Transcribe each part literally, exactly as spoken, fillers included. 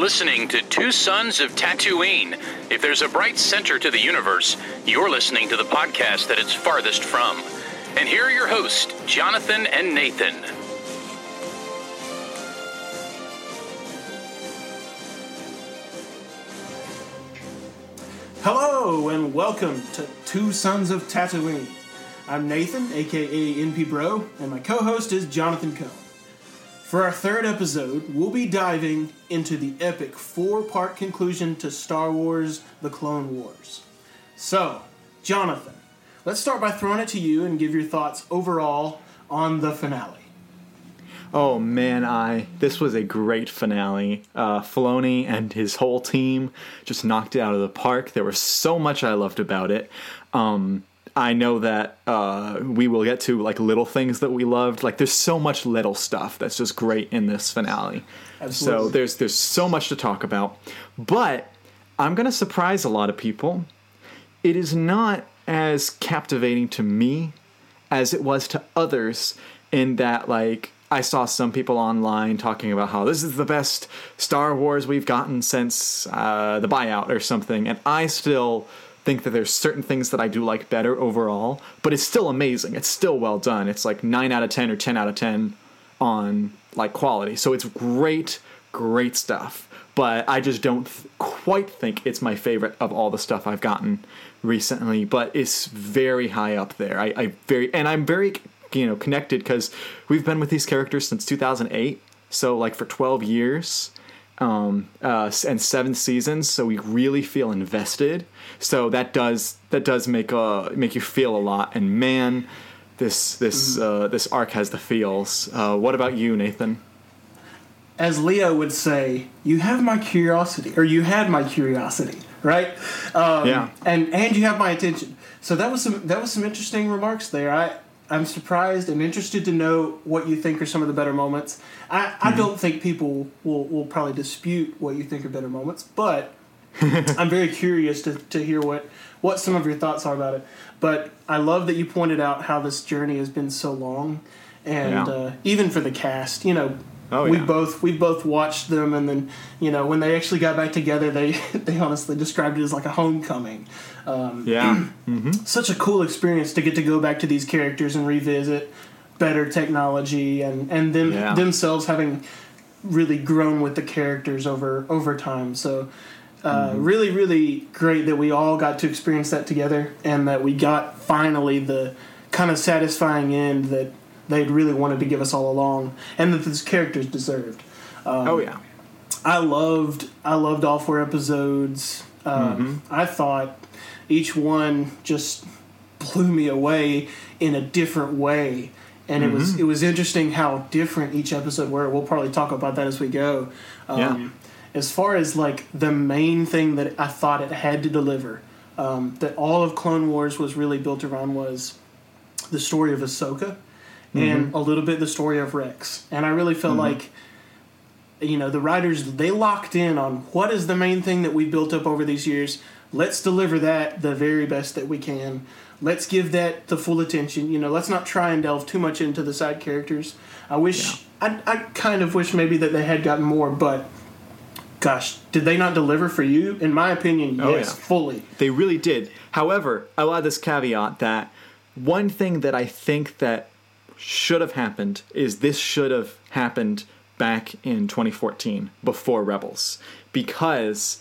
listening to Two Sons of Tatooine. If there's a bright center to the universe, you're listening to the podcast that it's farthest from. And here are your hosts, Jonathan and Nathan. Hello and welcome to Two Sons of Tatooine. I'm Nathan, aka N P Bro, and my co-host is Jonathan Cohn. For our third episode, we'll be diving into the epic four-part conclusion to Star Wars: The Clone Wars. So, Jonathan, let's start by throwing it to you and give your thoughts overall on the finale. Oh man, I this was a great finale. Uh, Filoni and his whole team just knocked it out of the park. There was so much I loved about it. Um, I know that uh, we will get to like little things that we loved. Like there's so much little stuff that's just great in this finale. Absolutely. So there's there's so much to talk about. But I'm gonna surprise a lot of people. It is not as captivating to me as it was to others in that like. I saw some people online talking about how this is the best Star Wars we've gotten since uh, the buyout or something, and I still think that there's certain things that I do like better overall, but it's still amazing. It's still well done. It's like nine out of ten or ten out of ten on like quality. So it's great, great stuff, but I just don't th- quite think it's my favorite of all the stuff I've gotten recently, but it's very high up there. I, I very and I'm very you know, connected because we've been with these characters since two thousand eight. So like for twelve years, um, uh, and seven seasons. So we really feel invested. So that does, that does make, uh, make you feel a lot. And man, this, this, uh, this arc has the feels. Uh, what about you, Nathan? As Leo would say, you have my curiosity, or you had my curiosity, right? Um, yeah. And, and you have my attention. So that was some, that was some interesting remarks there. I, I'm surprised and interested to know what you think are some of the better moments. I, mm-hmm. I don't think people will, will probably dispute what you think are better moments, but I'm very curious to, to hear what, what some of your thoughts are about it. But I love that you pointed out how this journey has been so long, and yeah. uh, even for the cast, you know, oh, we yeah. both we both watched them, and then you know when they actually got back together, they they honestly described it as like a homecoming. Um, yeah, mm-hmm. Such a cool experience to get to go back to these characters and revisit better technology and and them yeah. themselves having really grown with the characters over over time. So uh, mm-hmm. really, really great that we all got to experience that together, and that we got finally the kind of satisfying end that they'd really wanted to give us all along, and that these characters deserved. Um, oh yeah, I loved I loved all four episodes. Um, mm-hmm. I thought each one just blew me away in a different way, and mm-hmm. it was it was interesting how different each episode were. We'll probably talk about that as we go. Um, yeah. As far as like the main thing that I thought it had to deliver, um, that all of Clone Wars was really built around, was the story of Ahsoka. And mm-hmm. a little bit the story of Rex. And I really felt mm-hmm. like, you know, the writers, they locked in on what is the main thing that we built up over these years. Let's deliver that the very best that we can. Let's give that the full attention. You know, let's not try and delve too much into the side characters. I wish, yeah. I, I kind of wish maybe that they had gotten more, but gosh, did they not deliver for you? In my opinion, yes, oh, yeah. fully. They really did. However, I'll add this caveat that one thing that I think that should have happened is this should have happened back in twenty fourteen before Rebels, because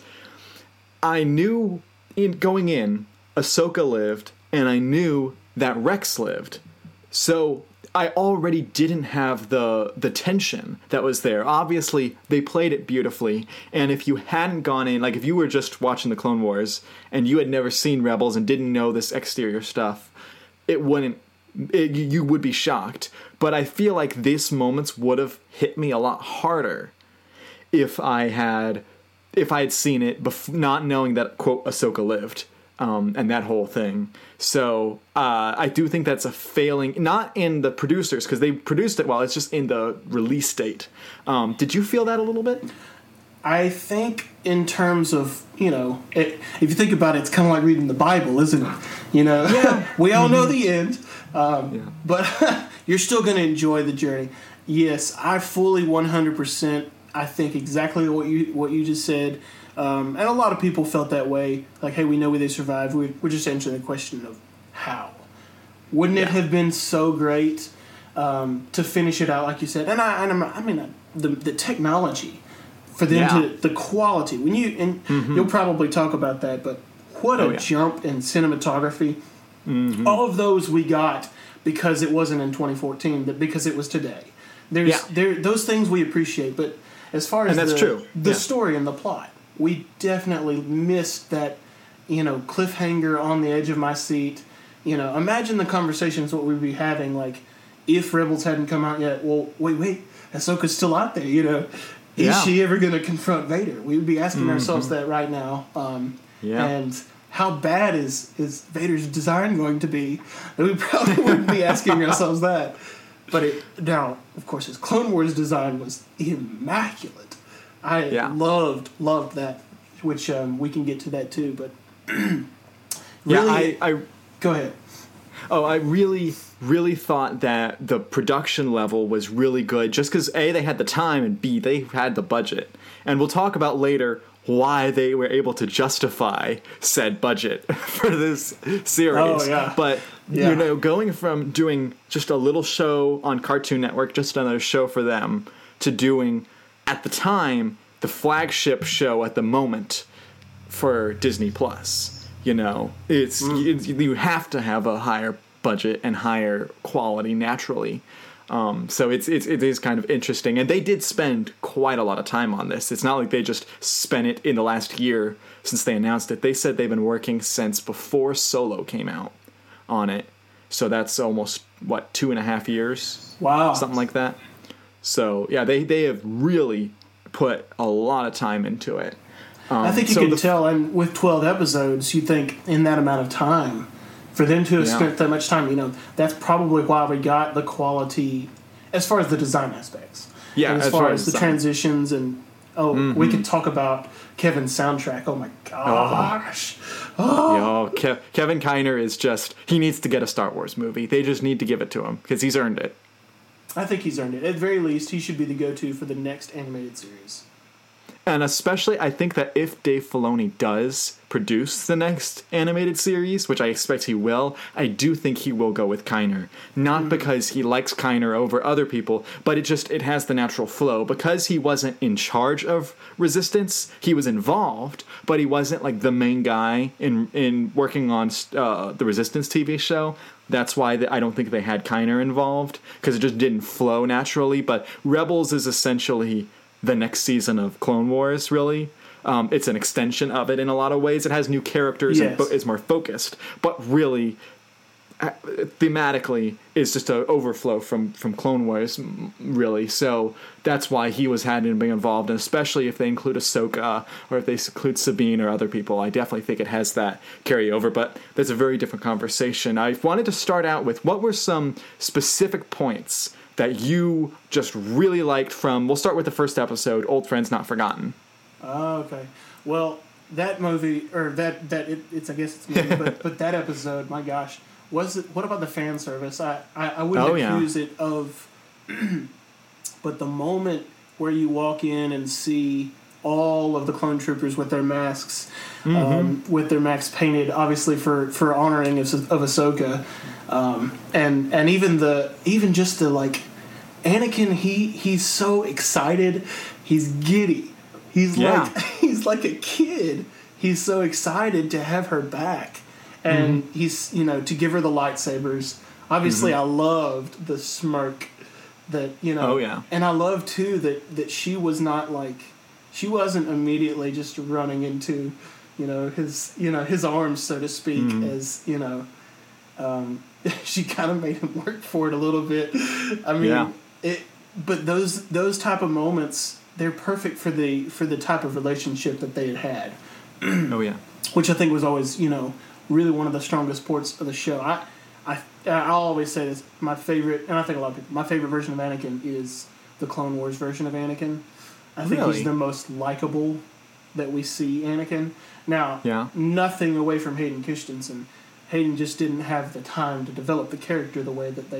I knew in going in Ahsoka lived and I knew that Rex lived, so I already didn't have the the tension that was there. Obviously they played it beautifully, and if you hadn't gone in, like if you were just watching the Clone Wars and you had never seen Rebels and didn't know this exterior stuff, it wouldn't It, you would be shocked. But I feel like these moments would have hit me a lot harder if I had if I had seen it bef- not knowing that, quote, Ahsoka lived, um, and that whole thing. So uh, I do think that's a failing, not in the producers, because they produced it well, it's just in the release date. Um, did you feel that a little bit? I think in terms of, you know, it, if you think about it, it's kind of like reading the Bible, isn't it? You know, yeah. We all know the end, um, yeah. but you're still going to enjoy the journey. Yes, I fully one hundred percent I think exactly what you what you just said. Um, and a lot of people felt that way. Like, hey, we know they survived. We, we're just answering the question of how. Wouldn't yeah. it have been so great um, to finish it out, like you said? And I, and I'm, I mean, the the technology for them yeah. to the quality. When you and mm-hmm. you'll probably talk about that, but what a oh, yeah. jump in cinematography! Mm-hmm. All of those we got because it wasn't in twenty fourteen, but because it was today. There's yeah. there those things we appreciate, but as far as and that's the, true. the yeah. story and the plot, we definitely missed that, you know, cliffhanger on the edge of my seat. You know, imagine the conversations what we'd be having, like, if Rebels hadn't come out yet. Well, wait, wait, Ahsoka's still out there, you know. Is yeah. she ever going to confront Vader? We would be asking mm-hmm. ourselves that right now. Um, yeah. And how bad is, is Vader's design going to be? And we probably wouldn't be asking ourselves that. But it, now, of course, his Clone Wars design was immaculate. I yeah. loved, loved that, which um, we can get to that too. But really, yeah, I, I go ahead. Oh, I really, really thought that the production level was really good just because, A, they had the time, and B, they had the budget. And we'll talk about later why they were able to justify said budget for this series. Oh, yeah. But, yeah. you know, going from doing just a little show on Cartoon Network, just another show for them, to doing, at the time, the flagship show at the moment for Disney Plus. You know, it's mm. you, you have to have a higher budget and higher quality naturally. Um, so it's, it's it is kind of interesting, and they did spend quite a lot of time on this. It's not like they just spent it in the last year since they announced it. They said they've been working since before Solo came out on it. So that's almost what two and a half years. Wow, something like that. So yeah, they they have really put a lot of time into it. Um, I think you so can the, tell, and with twelve episodes, you think in that amount of time, for them to have yeah. spent that much time, you know, that's probably why we got the quality as far as the design aspects. Yeah, and as, as far, far as, as the transitions and, oh, mm-hmm. we could talk about Kevin's soundtrack. Oh, my gosh. Oh, oh Ke- Kevin Kiner is just, he needs to get a Star Wars movie. They just need to give it to him because he's earned it. I think he's earned it. At the very least, he should be the go-to for the next animated series. And especially, I think that if Dave Filoni does produce the next animated series, which I expect he will, I do think he will go with Kiner. Not mm-hmm. because he likes Kiner over other people, but it just, it has the natural flow. Because he wasn't in charge of Resistance, he was involved, but he wasn't like the main guy in in working on uh, the Resistance T V show. That's why the, I don't think they had Kiner involved, because it just didn't flow naturally. But Rebels is essentially the next season of Clone Wars, really. Um, it's an extension of it in a lot of ways. It has new characters yes. and fo- is more focused, but really, uh, thematically, is just an overflow from, from Clone Wars, really. So that's why he was had to be involved, and especially if they include Ahsoka or if they include Sabine or other people, I definitely think it has that carryover. But that's a very different conversation. I wanted to start out with what were some specific points that you just really liked from, we'll start with the first episode, Old Friends Not Forgotten. Oh, okay. Well, that movie, or that, that it, it's, I guess it's movie, but, but that episode, my gosh, was it, what about the fan service? I, I, I wouldn't oh, accuse yeah. it of, but the moment where you walk in and see all of the clone troopers with their masks, mm-hmm. um, with their masks painted, obviously for, for honoring of, of Ahsoka, um, and and even the even just the like, Anakin, he he's so excited, he's giddy, he's yeah. like he's like a kid. He's so excited to have her back, and mm-hmm. he's you know to give her the lightsabers. Obviously, mm-hmm. I loved the smirk that you know, oh yeah, and I love too that that she was not like. She wasn't immediately just running into, you know, his, you know, his arms, so to speak, mm-hmm. as, you know, um, she kind of made him work for it a little bit. I mean, yeah. it, but those those type of moments, they're perfect for the for the type of relationship that they had had. Oh yeah, which I think was always, you know, really one of the strongest parts of the show. I, I, I'll always say this: my favorite, and I think a lot of people, my favorite version of Anakin is the Clone Wars version of Anakin. I think really? he's the most likable that we see Anakin. Now, yeah. nothing away from Hayden Christensen. Hayden just didn't have the time to develop the character the way that they,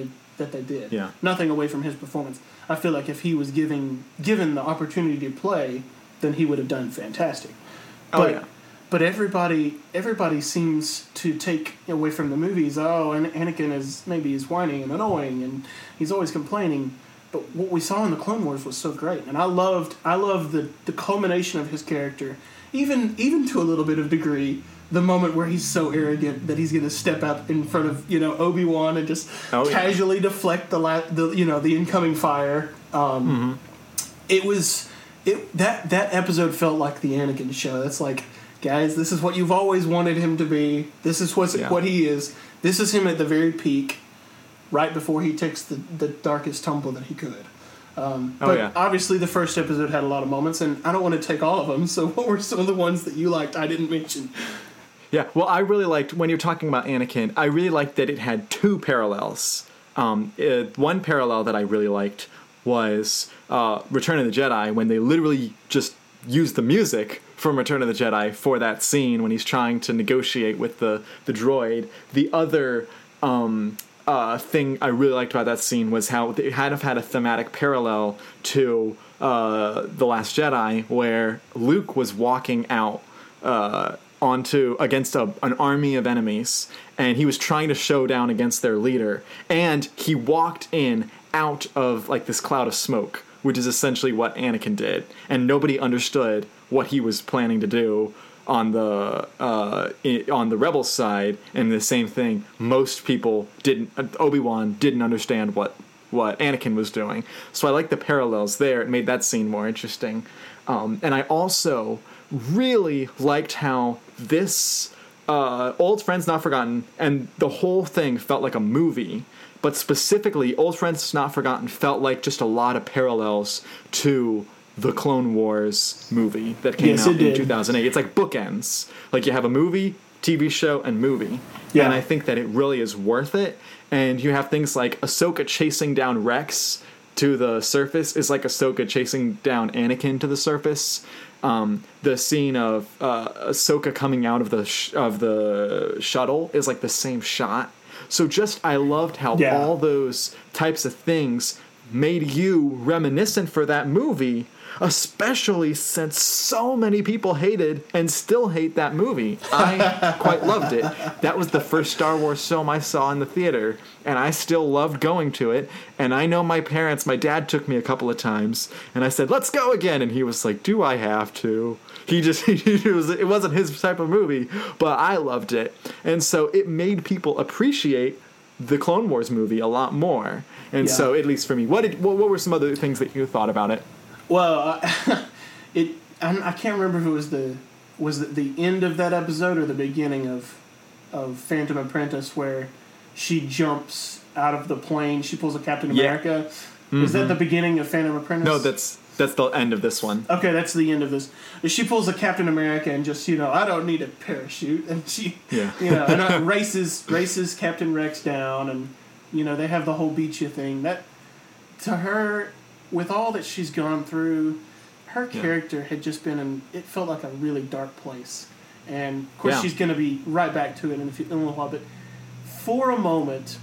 that they did. Yeah. Nothing away from his performance. I feel like if he was giving given the opportunity to play, then he would have done fantastic. Oh, but, yeah. But everybody everybody seems to take away from the movies, oh, and Anakin is maybe he's whining and annoying and he's always complaining. But what we saw in the Clone Wars was so great. And I loved I loved the, the culmination of his character, even even to a little bit of degree, the moment where he's so arrogant that he's going to step out in front of, you know, Obi-Wan and just oh, casually yeah. deflect the, la- the you know, the incoming fire. Um, mm-hmm. It was it that that episode felt like the Anakin show. That's like, guys, this is what you've always wanted him to be. This is what's, yeah. what he is. This is him at the very peak, right before he takes the, the darkest tumble that he could. Um, oh, but yeah. obviously the first episode had a lot of moments, and I don't want to take all of them, so what were some of the ones that you liked I didn't mention? Yeah, well, I really liked, when you're talking about Anakin, I really liked that it had two parallels. Um, it, one parallel that I really liked was uh, Return of the Jedi, when they literally just used the music from Return of the Jedi for that scene when he's trying to negotiate with the, the droid. The other um, uh, thing I really liked about that scene was how it had had a thematic parallel to uh, The Last Jedi, where Luke was walking out uh, onto against a, an army of enemies, and he was trying to show down against their leader, and he walked in out of like this cloud of smoke, which is essentially what Anakin did, and nobody understood what he was planning to do on the uh, on the rebel side. And the same thing, most people didn't. Obi-Wan didn't understand what what Anakin was doing. So I like the parallels there. It made that scene more interesting, um, and I also really liked how this uh, Old Friends Not Forgotten and the whole thing felt like a movie. But specifically, Old Friends Not Forgotten felt like just a lot of parallels to the Clone Wars movie that came yes, out in did. two thousand eight. It's like bookends. Like you have a movie, T V show, and movie. Yeah. And I think that it really is worth it. And you have things like Ahsoka chasing down Rex to the surface is like Ahsoka chasing down Anakin to the surface. Um, the scene of uh, Ahsoka coming out of the sh- of the shuttle is like the same shot. So just, I loved how yeah. all those types of things made you reminiscent for that movie, especially since so many people hated and still hate that movie. I quite loved it. That was the first Star Wars film I saw in the theater, and I still loved going to it. And I know my parents, my dad took me a couple of times, and I said, let's go again. And he was like, do I have to? He just, he was, it wasn't his type of movie, but I loved it. And so it made people appreciate the Clone Wars movie a lot more. And yeah. so, at least for me, what did, what, what were some other things that you thought about it? Well, uh, it, I, I can't remember if it was the, was it the end of that episode or the beginning of, of Phantom Apprentice, where she jumps out of the plane, she pulls a Captain yeah. America. Mm-hmm. Is that the beginning of Phantom Apprentice? No, that's that's the end of this one. Okay, that's the end of this. She pulls a Captain America and just, you know, I don't need a parachute, and she, yeah. you know, and uh, races races Captain Rex down, and you know they have the whole beat you thing. That to her, with all that she's gone through, her character yeah. had just been in. It felt like a really dark place, and of course yeah. she's going to be right back to it in a, few, in a little while. But for a moment,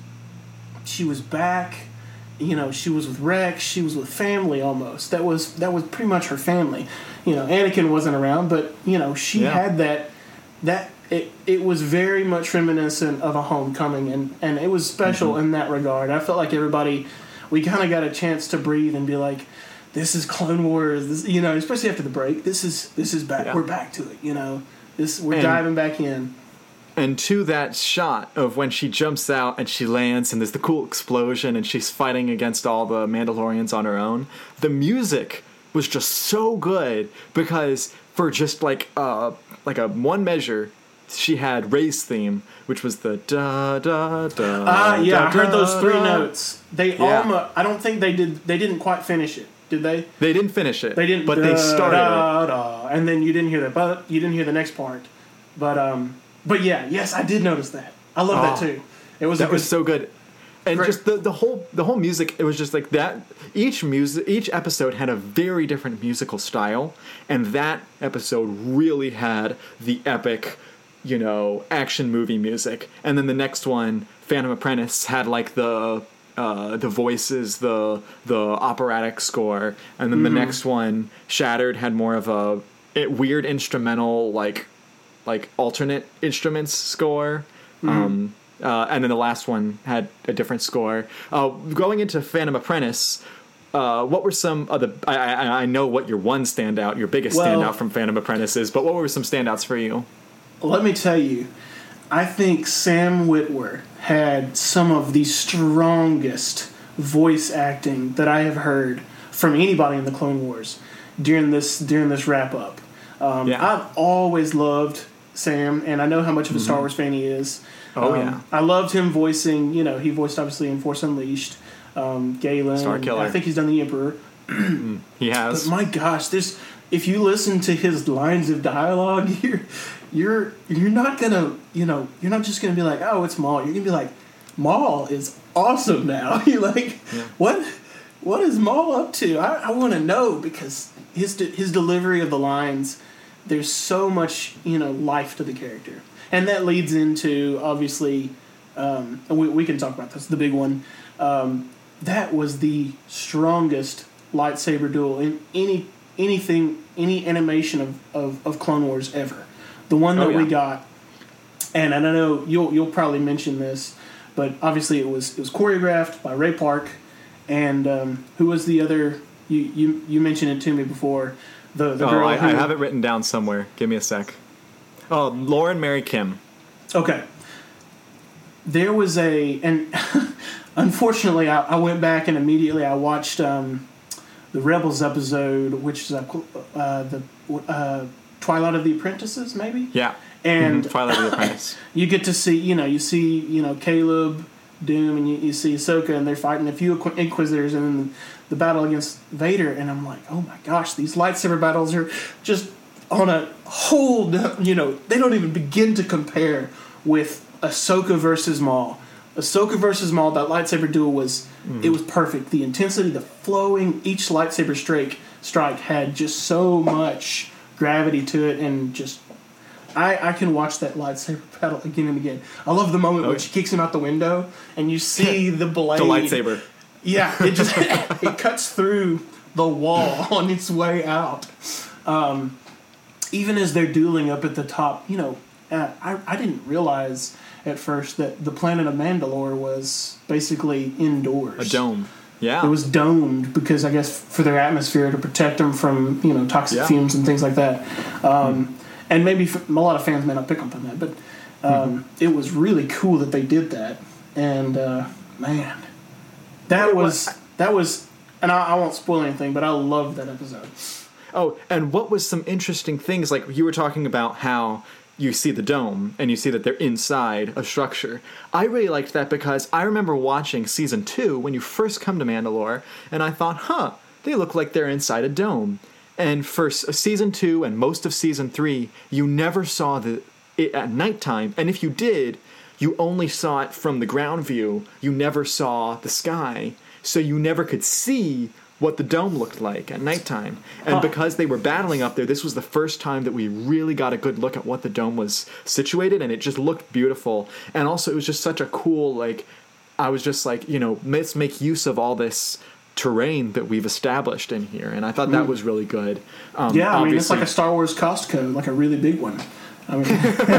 she was back. You know, she was with Rex. She was with family almost. That was that was pretty much her family. You know, Anakin wasn't around, but you know, she yeah. had that. That it it was very much reminiscent of a homecoming, and, and it was special mm-hmm. in that regard. I felt like everybody, we kind of got a chance to breathe and be like, "This is Clone Wars." This, you know, especially after the break. This is this is back. Yeah. We're back to it. You know, this we're and, diving back in. And to that shot of when she jumps out and she lands and there's the cool explosion and she's fighting against all the Mandalorians on her own, the music was just so good because for just like uh like a one measure, she had Rey's theme, which was the da da da. Ah, uh, yeah, da, I heard those three da. notes. They yeah. almost. I don't think they did. They didn't quite finish it, did they? They didn't finish it. They didn't. But da, they started da, it. Da, and then you didn't hear that. But you didn't hear the next part. But um. But yeah, yes, I did notice that. I love oh, that too. It was that a good, was so good, and great. just the, the whole the whole music. It was just like that. Each music, each episode had a very different musical style, and that episode really had the epic, you know, action movie music. And then the next one, Phantom Apprentice, had like the uh, the voices, the the operatic score, and then Mm-hmm. the next one, Shattered, had more of a it, weird instrumental, like like alternate instruments score. Mm-hmm. Um, uh, and then the last one had a different score. Uh, going into Phantom Apprentice, uh, what were some of the? I, I, I know what your one standout, your biggest Well- standout from Phantom Apprentice is, but what were some standouts for you? Let me tell you, I think Sam Witwer had some of the strongest voice acting that I have heard from anybody in the Clone Wars during this during this wrap up. Um, Yeah. I've always loved Sam, and I know how much of a Star Wars fan he is. Oh, Um, yeah. I loved him voicing. You know, he voiced obviously in Force Unleashed, um, Galen. Star and Killer. I think he's done the Emperor. He has. But my gosh, there's if you listen to his lines of dialogue, you're you're you're not gonna you know you're not just gonna be like, oh, it's Maul. You're gonna be like, Maul is awesome now. You're like, Yeah. what what is Maul up to? I, I want to know because his de- his delivery of the lines, there's so much you know life to the character, and that leads into obviously, um, and we we can talk about this. The big one, um, that was the strongest lightsaber duel in any anything any animation of, of, of Clone Wars ever. The one that Oh, yeah. we got, and I don't know you'll you'll probably mention this, but obviously it was it was choreographed by Ray Park, and um, who was the other? You, you you mentioned it to me before. The the Oh, girl. I, who, I have it written down somewhere. Give me a sec. Oh, Lauren Mary Kim. Okay. There was a, and unfortunately, I, I went back and immediately I watched um, the Rebels episode, which is uh, uh, the uh, Twilight of the Apprentices, maybe. Yeah. And Mhm, Twilight of the Apprentice. you get to see, you know, you see, you know, Caleb, Doom, and you, you see Ahsoka, and they're fighting a few Inqu- Inquisitors, and then the, the battle against Vader, and I'm like, oh my gosh, these lightsaber battles are just on a whole, you know, they don't even begin to compare with Ahsoka versus Maul. Ahsoka versus Maul, that lightsaber duel was, Mm-hmm. it was perfect. The intensity, the flowing, each lightsaber strike, strike had just so much gravity to it, and just I, I can watch that lightsaber battle again and again. I love the moment Oh, when she kicks him out the window and you see the blade. The lightsaber. Yeah, it just it cuts through the wall on its way out. Um, even as they're dueling up at the top, you know, uh, I I didn't realize at first that the planet of Mandalore was basically indoors. A dome. Yeah. It was domed because I guess for their atmosphere to protect them from you know toxic Yeah. fumes and things like that. Um, and maybe f- a lot of fans may not pick up on that, but um, Mm-hmm. it was really cool that they did that. And uh, man, that was that was, and I, I won't spoil anything, but I loved that episode. Oh, and what was some interesting things, like you were talking about how you see the dome and you see that they're inside a structure. I really liked that because I remember watching season two when you first come to Mandalore, and I thought, huh, they look like they're inside a dome. And for s- season two and most of season three, you never saw the it at nighttime, and if you did, you only saw it from the ground view. You never saw the sky, so you never could see what the dome looked like at nighttime. And Huh. because they were battling up there, this was the first time that we really got a good look at what the dome was situated, and it just looked beautiful. And also, it was just such a cool, like, I was just like, you know, let's make use of all this terrain that we've established in here, and I thought that was really good. Um, Yeah, I mean it's obviously- like a Star Wars Costco, like a really big one. I mean,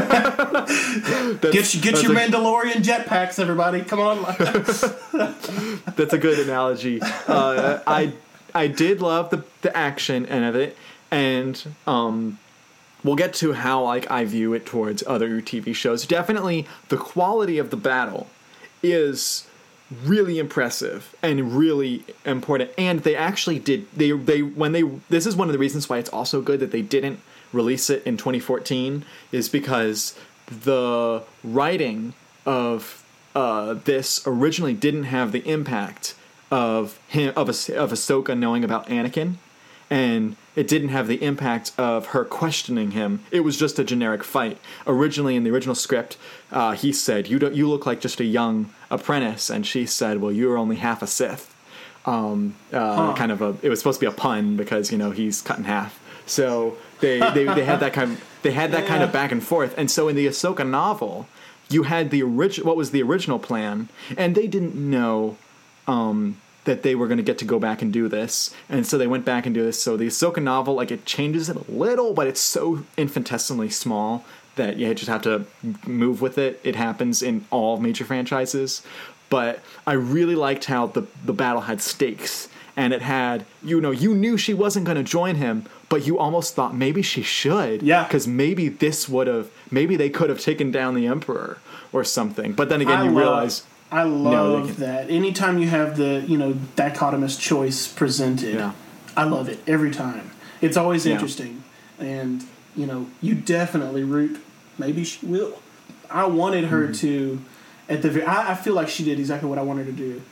that's- get you, get that's your a- Mandalorian jetpacks, everybody! Come on. That's a good analogy. Uh, I I did love the the action and of it, and um, we'll get to how like I view it towards other T V shows. Definitely, the quality of the battle is really impressive and really important. And they actually did they they when they this is one of the reasons why it's also good that they didn't release it in twenty fourteen, is because the writing of uh, this originally didn't have the impact of him of a, of Ahsoka knowing about Anakin, and it didn't have the impact of her questioning him. It was just a generic fight. Originally, in the original script, uh, he said, "You don't. You look like just a young apprentice," and she said, "Well, you are only half a Sith." Um, uh, Huh. Kind of a. It was supposed to be a pun because you know he's cut in half. So they they, they had that kind of they had that kind of Yeah. back and forth. And so in the Ahsoka novel, you had the original what was the original plan, and they didn't know um, that they were going to get to go back and do this. And so they went back and do this. So the Ahsoka novel, like, it changes it a little, but it's so infinitesimally small that you just have to move with it. It happens in all major franchises. But I really liked how the, the battle had stakes. And it had, you know, you knew she wasn't going to join him, but you almost thought maybe she should. Yeah. Because maybe this would have, maybe they could have taken down the Emperor or something. But then again, I you love, realize... I No, they love that. Anytime you have the, you know, dichotomous choice presented, Yeah. I love it every time. It's always Yeah. interesting. And, you know, you definitely root, maybe she will. I wanted her Mm-hmm. to, at the very, I, I feel like she did exactly what I wanted her to do.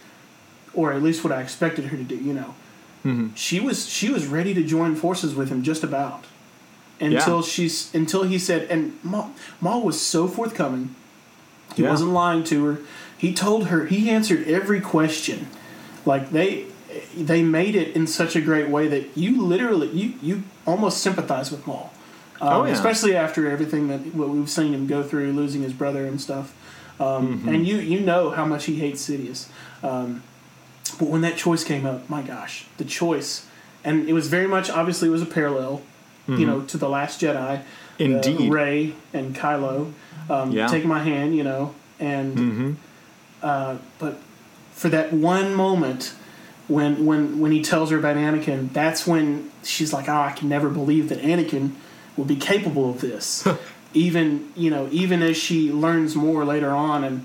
Or at least what I expected her to do, you know. Mm-hmm. She was she was ready to join forces with him just about. Until Yeah. she's until he said, and Maul, Maul was so forthcoming. He Yeah. wasn't lying to her. He told her, he answered every question. Like they they made it in such a great way that you literally you, you almost sympathize with Maul. Um, Oh, yeah. Especially after everything that what we've seen him go through, losing his brother and stuff. Um, Mm-hmm. And you you know how much he hates Sidious. Um, but when that choice came up, my gosh, the choice, and it was very much obviously it was a parallel, you know, to the Last Jedi. Indeed. Uh, Rey and Kylo, um, Yeah. take my hand, you know, and Mm-hmm. uh, but for that one moment when when when he tells her about Anakin, that's when she's like, oh, I can never believe that Anakin will be capable of this. even you know, even as she learns more later on, and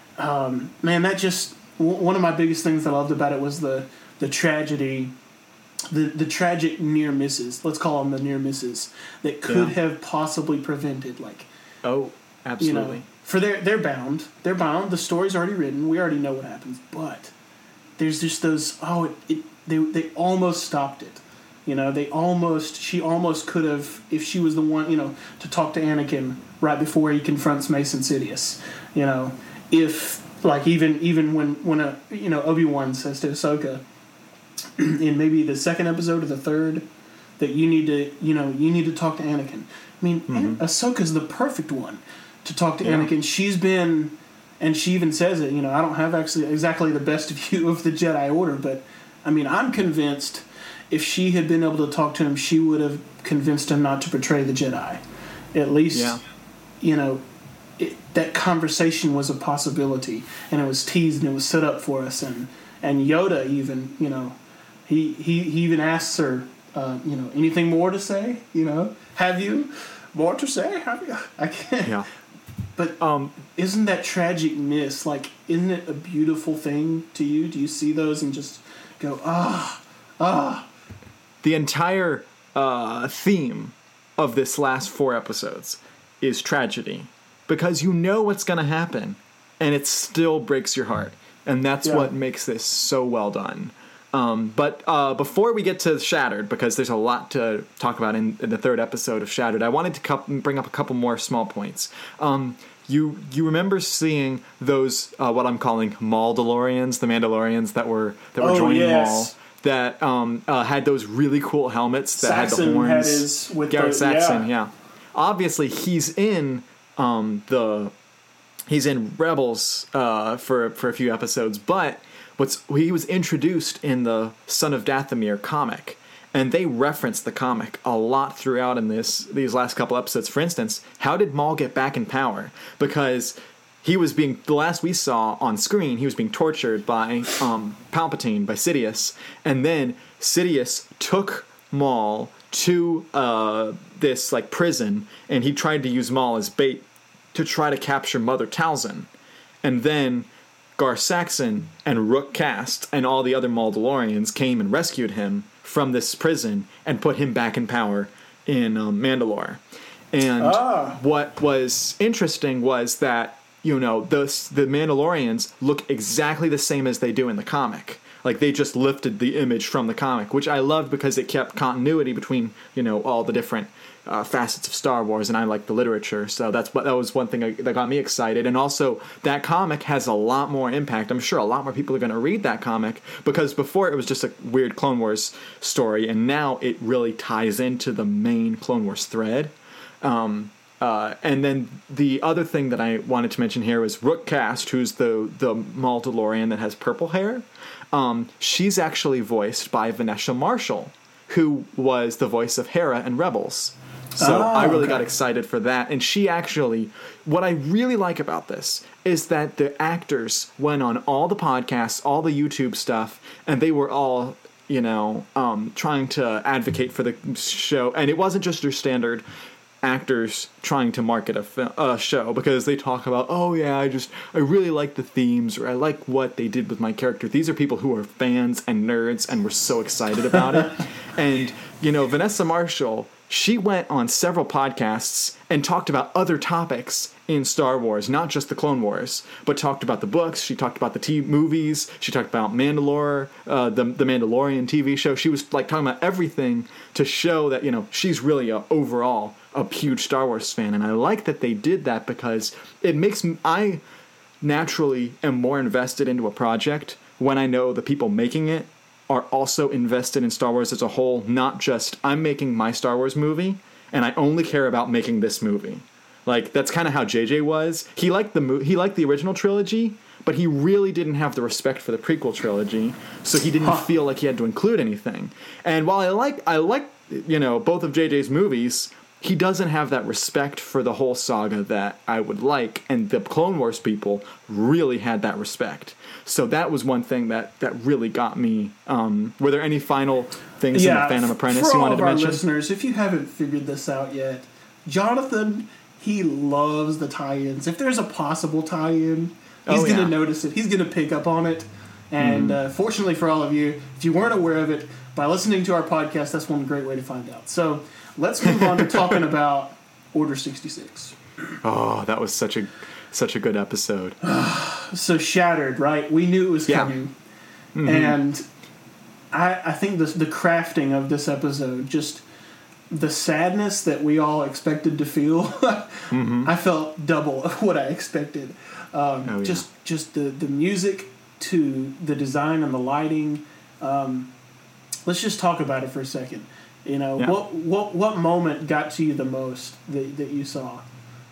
um, man, that just w- one of my biggest things I loved about it was the the tragedy. The, the tragic near misses, let's call them the near misses, that could Yeah. have possibly prevented, like, Oh, absolutely. you know, for they're they're bound, they're bound. The story's already written. We already know what happens, but there's just those. Oh, it, it they they almost stopped it. You know, they almost she almost could have, if she was the one, you know, to talk to Anakin right before he confronts Mason Sidious. You know, if like even even when when a you know Obi-Wan says to Ahsoka in maybe the second episode or the third that you need to you know you need to talk to Anakin. I mean, mm-hmm. Ahsoka's the perfect one to talk to Yeah. Anakin. She's been, and she even says it. You know, I don't have actually exactly the best view of the Jedi Order, but I mean, I'm convinced if she had been able to talk to him, she would have convinced him not to betray the Jedi. At least, Yeah. you know, it, that conversation was a possibility, and it was teased and it was set up for us. And and Yoda even, you know, he he, he even asks her, uh, you know, anything more to say? You know, have you more to say? Have you? I can't. Yeah. But Um, isn't that tragic miss? Like, isn't it a beautiful thing to you? Do you see those and just go, ah, ah? the entire uh, theme of this last four episodes is tragedy, because you know what's going to happen, and it still breaks your heart, and that's Yeah. what makes this so well done. Um, but uh, before we get to Shattered, because there's a lot to talk about in, in the third episode of Shattered, I wanted to cu- bring up a couple more small points. Um, you you remember seeing those uh, what I'm calling Maldalorians, the Mandalorians that were that were Oh, joining yes. Maul, that um, uh, had those really cool helmets that had the Saxon horns. had his with Garrett the, Saxon, yeah. yeah. Obviously, he's in um, the he's in Rebels uh, for for a few episodes, but what's he was introduced in the Son of Dathomir comic, and they reference the comic a lot throughout in this these last couple episodes. For instance, how did Maul get back in power? Because he was being, the last we saw on screen, he was being tortured by um, Palpatine, by Sidious, and then Sidious took Maul to uh, this like prison, and he tried to use Maul as bait to try to capture Mother Talzin, and then Gar Saxon and Rook Kast and all the other Maldalorians came and rescued him from this prison and put him back in power in um, Mandalore. And Ah. what was interesting was that, you know, the the Mandalorians look exactly the same as they do in the comic. Like, they just lifted the image from the comic, which I loved because it kept continuity between, you know, all the different uh, facets of Star Wars, and I like the literature, so that's what that was one thing that got me excited. And also, that comic has a lot more impact. I'm sure a lot more people are going to read that comic, because before it was just a weird Clone Wars story, and now it really ties into the main Clone Wars thread. Um, uh, and then the other thing that I wanted to mention here was Rook Cast, who's the the Mandalorian that has purple hair. Um, she's actually voiced by Vanessa Marshall, who was the voice of Hera in Rebels. So oh, I really okay. got excited for that. And she actually, what I really like about this is that the actors went on all the podcasts, all the YouTube stuff, and they were all, you know, um, trying to advocate for the show. And it wasn't just your standard actors trying to market a, fi- a show, because they talk about, oh yeah, I just, I really like the themes, or I like what they did with my character. These are people who are fans and nerds and were so excited about it. And, you know, Vanessa Marshall, she went on several podcasts and talked about other topics in Star Wars, not just the Clone Wars, but talked about the books. She talked about the T V movies. She talked about Mandalore, uh, the the Mandalorian T V show. She was like talking about everything to show that, you know, she's really a, overall a huge Star Wars fan. And I like that they did that, because it makes me, I naturally am more invested into a project when I know the people making it are also invested in Star Wars as a whole, not just I'm making my Star Wars movie and I only care about making this movie. Like, that's kind of how J J was. He liked the mo- he liked the original trilogy, but he really didn't have the respect for the prequel trilogy, so he didn't huh. feel like he had to include anything. And while I like I like you know both of J J's movies, he doesn't have that respect for the whole saga that I would like, and the Clone Wars people really had that respect. So that was one thing that, that really got me. Um, were there any final things yeah, in the Phantom Apprentice for you all wanted of to our mention? Listeners, if you haven't figured this out yet, Jonathan, he loves the tie-ins. If there's a possible tie-in, he's oh, going to yeah. notice it. He's going to pick up on it. And mm. uh, fortunately for all of you, if you weren't aware of it, by listening to our podcast, that's one great way to find out. So let's move on to talking about Order sixty-six. Oh, that was such a such a good episode. So Shattered, right? We knew it was yeah. coming. Mm-hmm. And I, I think this, the crafting of this episode, just the sadness that we all expected to feel, mm-hmm. I felt double of what I expected. Um, oh, yeah. Just just the, the music to the design and the lighting. Um, let's just talk about it for a second. You know, yeah. what what what moment got to you the most that that you saw?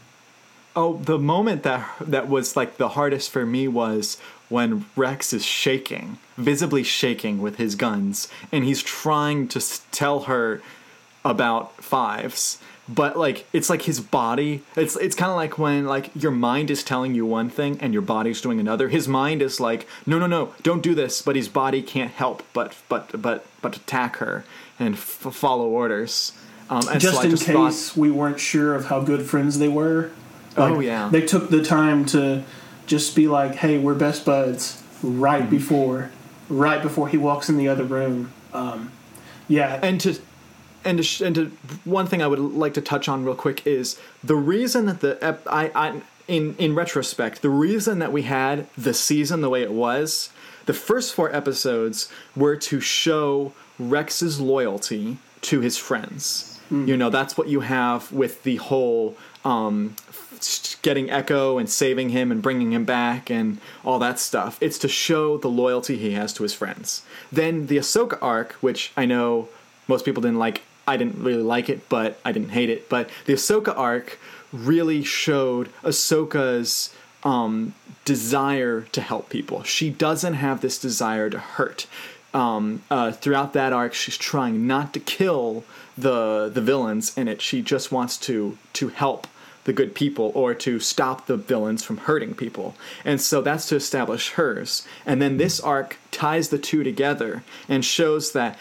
Oh, the moment that that was like the hardest for me was when Rex is shaking, visibly shaking with his guns, and he's trying to tell her about Fives. But like it's like his body, it's it's kind of like when like your mind is telling you one thing and your body's doing another. His mind is like, no, no, no, don't do this, but his body can't help but but but but attack her and f- follow orders. Um, and just so I in just case thought, we weren't sure of how good friends they were. Like, oh yeah, they took the time to just be like, "Hey, we're best buds." Right mm-hmm. before, right before he walks in the other room. Um, yeah, and to. And to, and to, one thing I would like to touch on real quick is the reason that the I, I in in retrospect, the reason that we had the season the way it was, the first four episodes were to show Rex's loyalty to his friends. Mm. You know, that's what you have with the whole um, getting Echo and saving him and bringing him back and all that stuff. It's to show the loyalty he has to his friends. Then the Ahsoka arc, which I know most people didn't like. I didn't really like it, but I didn't hate it. But the Ahsoka arc really showed Ahsoka's um, desire to help people. She doesn't have this desire to hurt. Um, uh, throughout that arc, she's trying not to kill the the villains in it. She just wants to to help the good people or to stop the villains from hurting people. And so that's to establish hers. And then this arc ties the two together and shows that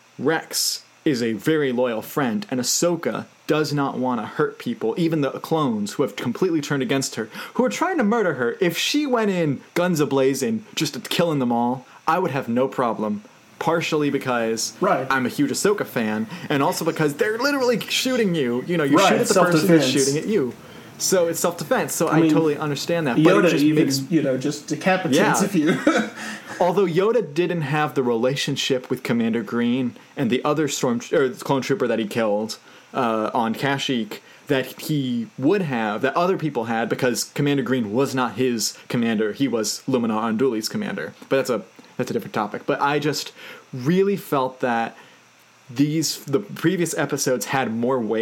Rex is a very loyal friend, and Ahsoka does not want to hurt people, even the clones who have completely turned against her, who are trying to murder her. If she went in guns a-blazing, just killing them all, I would have no problem. Partially because right. I'm a huge Ahsoka fan, and also because they're literally shooting you. You know, you right. shoot at the person who's shooting at you. So it's self-defense, so I, I mean, totally understand that. Yoda but it just even, makes, you know, just decapitates yeah. if you... Although Yoda didn't have the relationship with Commander Green and the other storm or clone trooper that he killed uh, on Kashyyyk that he would have, that other people had, because Commander Green was not his commander. He was Luminar Unduli's commander. But that's a that's a different topic. But I just really felt that these the previous episodes had more weight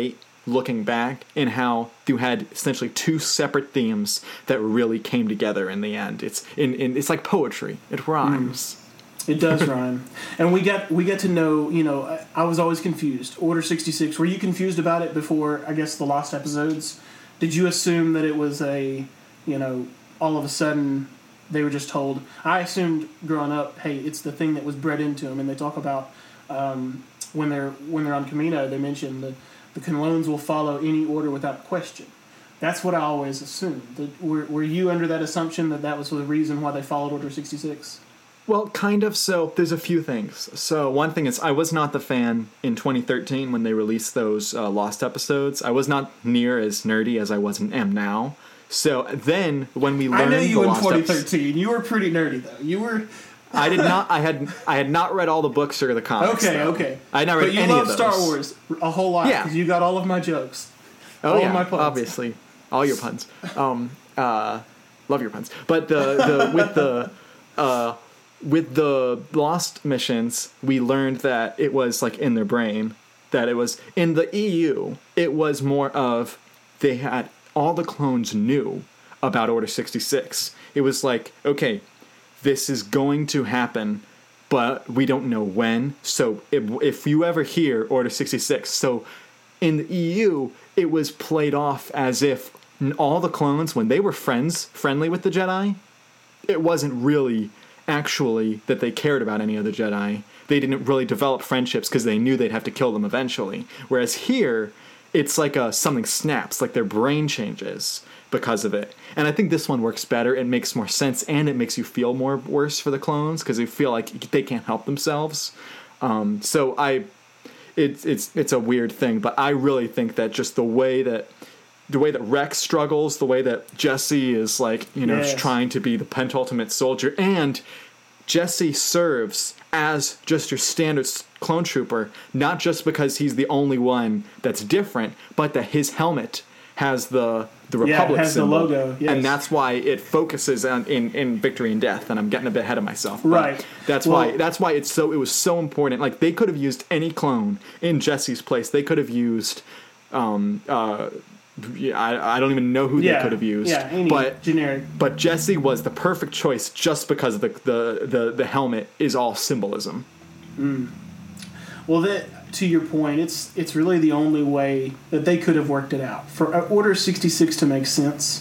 looking back, in how you had essentially two separate themes that really came together in the end. It's in, in it's like poetry. It rhymes. Mm. It does rhyme. And we got we get to know, you know, I, I was always confused. Order sixty-six, were you confused about it before, I guess, the Lost episodes? Did you assume that it was a, you know, all of a sudden they were just told? I assumed growing up, hey, it's the thing that was bred into them. And they talk about um, when they're when they're on Camino, they mention that the clones will follow any order without question. That's what I always assumed. That, were, were you under that assumption that that was the reason why they followed Order sixty-six? Well, kind of. So there's a few things. So one thing is I was not the fan in twenty thirteen when they released those uh, Lost episodes. I was not near as nerdy as I was in am now. So then when we learned I knew you the in Lost twenty thirteen. Episodes, You were pretty nerdy though. You were. I did not. I had. I had not read all the books or the comics. Okay, though. okay. I had not read but you any love of those. Star Wars a whole lot Yeah. because you got all of my jokes. Oh all yeah, of my puns. obviously, all your puns. Um, uh, love your puns. But the the with the. Uh, With the Lost missions, we learned that it was like in their brain, that it was in the E U. It was more of they had all the clones knew about Order sixty-six. It was like, okay, this is going to happen, but we don't know when. So if, if you ever hear Order sixty-six, so in the E U, it was played off as if all the clones, when they were friends, friendly with the Jedi, it wasn't really actually that they cared about any of the Jedi. They didn't really develop friendships because they knew they'd have to kill them eventually. Whereas here, it's like a, something snaps, like their brain changes because of it. And I think this one works better. It makes more sense, and it makes you feel more worse for the clones because they feel like they can't help themselves. Um, so I, it's it's it's a weird thing, but I really think that just the way that the way that Rex struggles, the way that Jesse is like, you know, yes. trying to be the penultimate soldier, and Jesse serves as just your standard clone trooper, not just because he's the only one that's different, but that his helmet has the the Republic yeah, it has symbol, the logo, yes. and that's why it focuses on in, in Victory and Death. And I'm getting a bit ahead of myself, but right? That's well, why that's why it's so it was so important. Like they could have used any clone in Jesse's place. They could have used. Um, uh, Yeah, I, I don't even know who yeah, they could have used. Yeah, any but, generic. But Jesse was the perfect choice just because the the, the, the helmet is all symbolism. Mm. Well, that, to your point, it's it's really the only way that they could have worked it out. For Order sixty-six to make sense,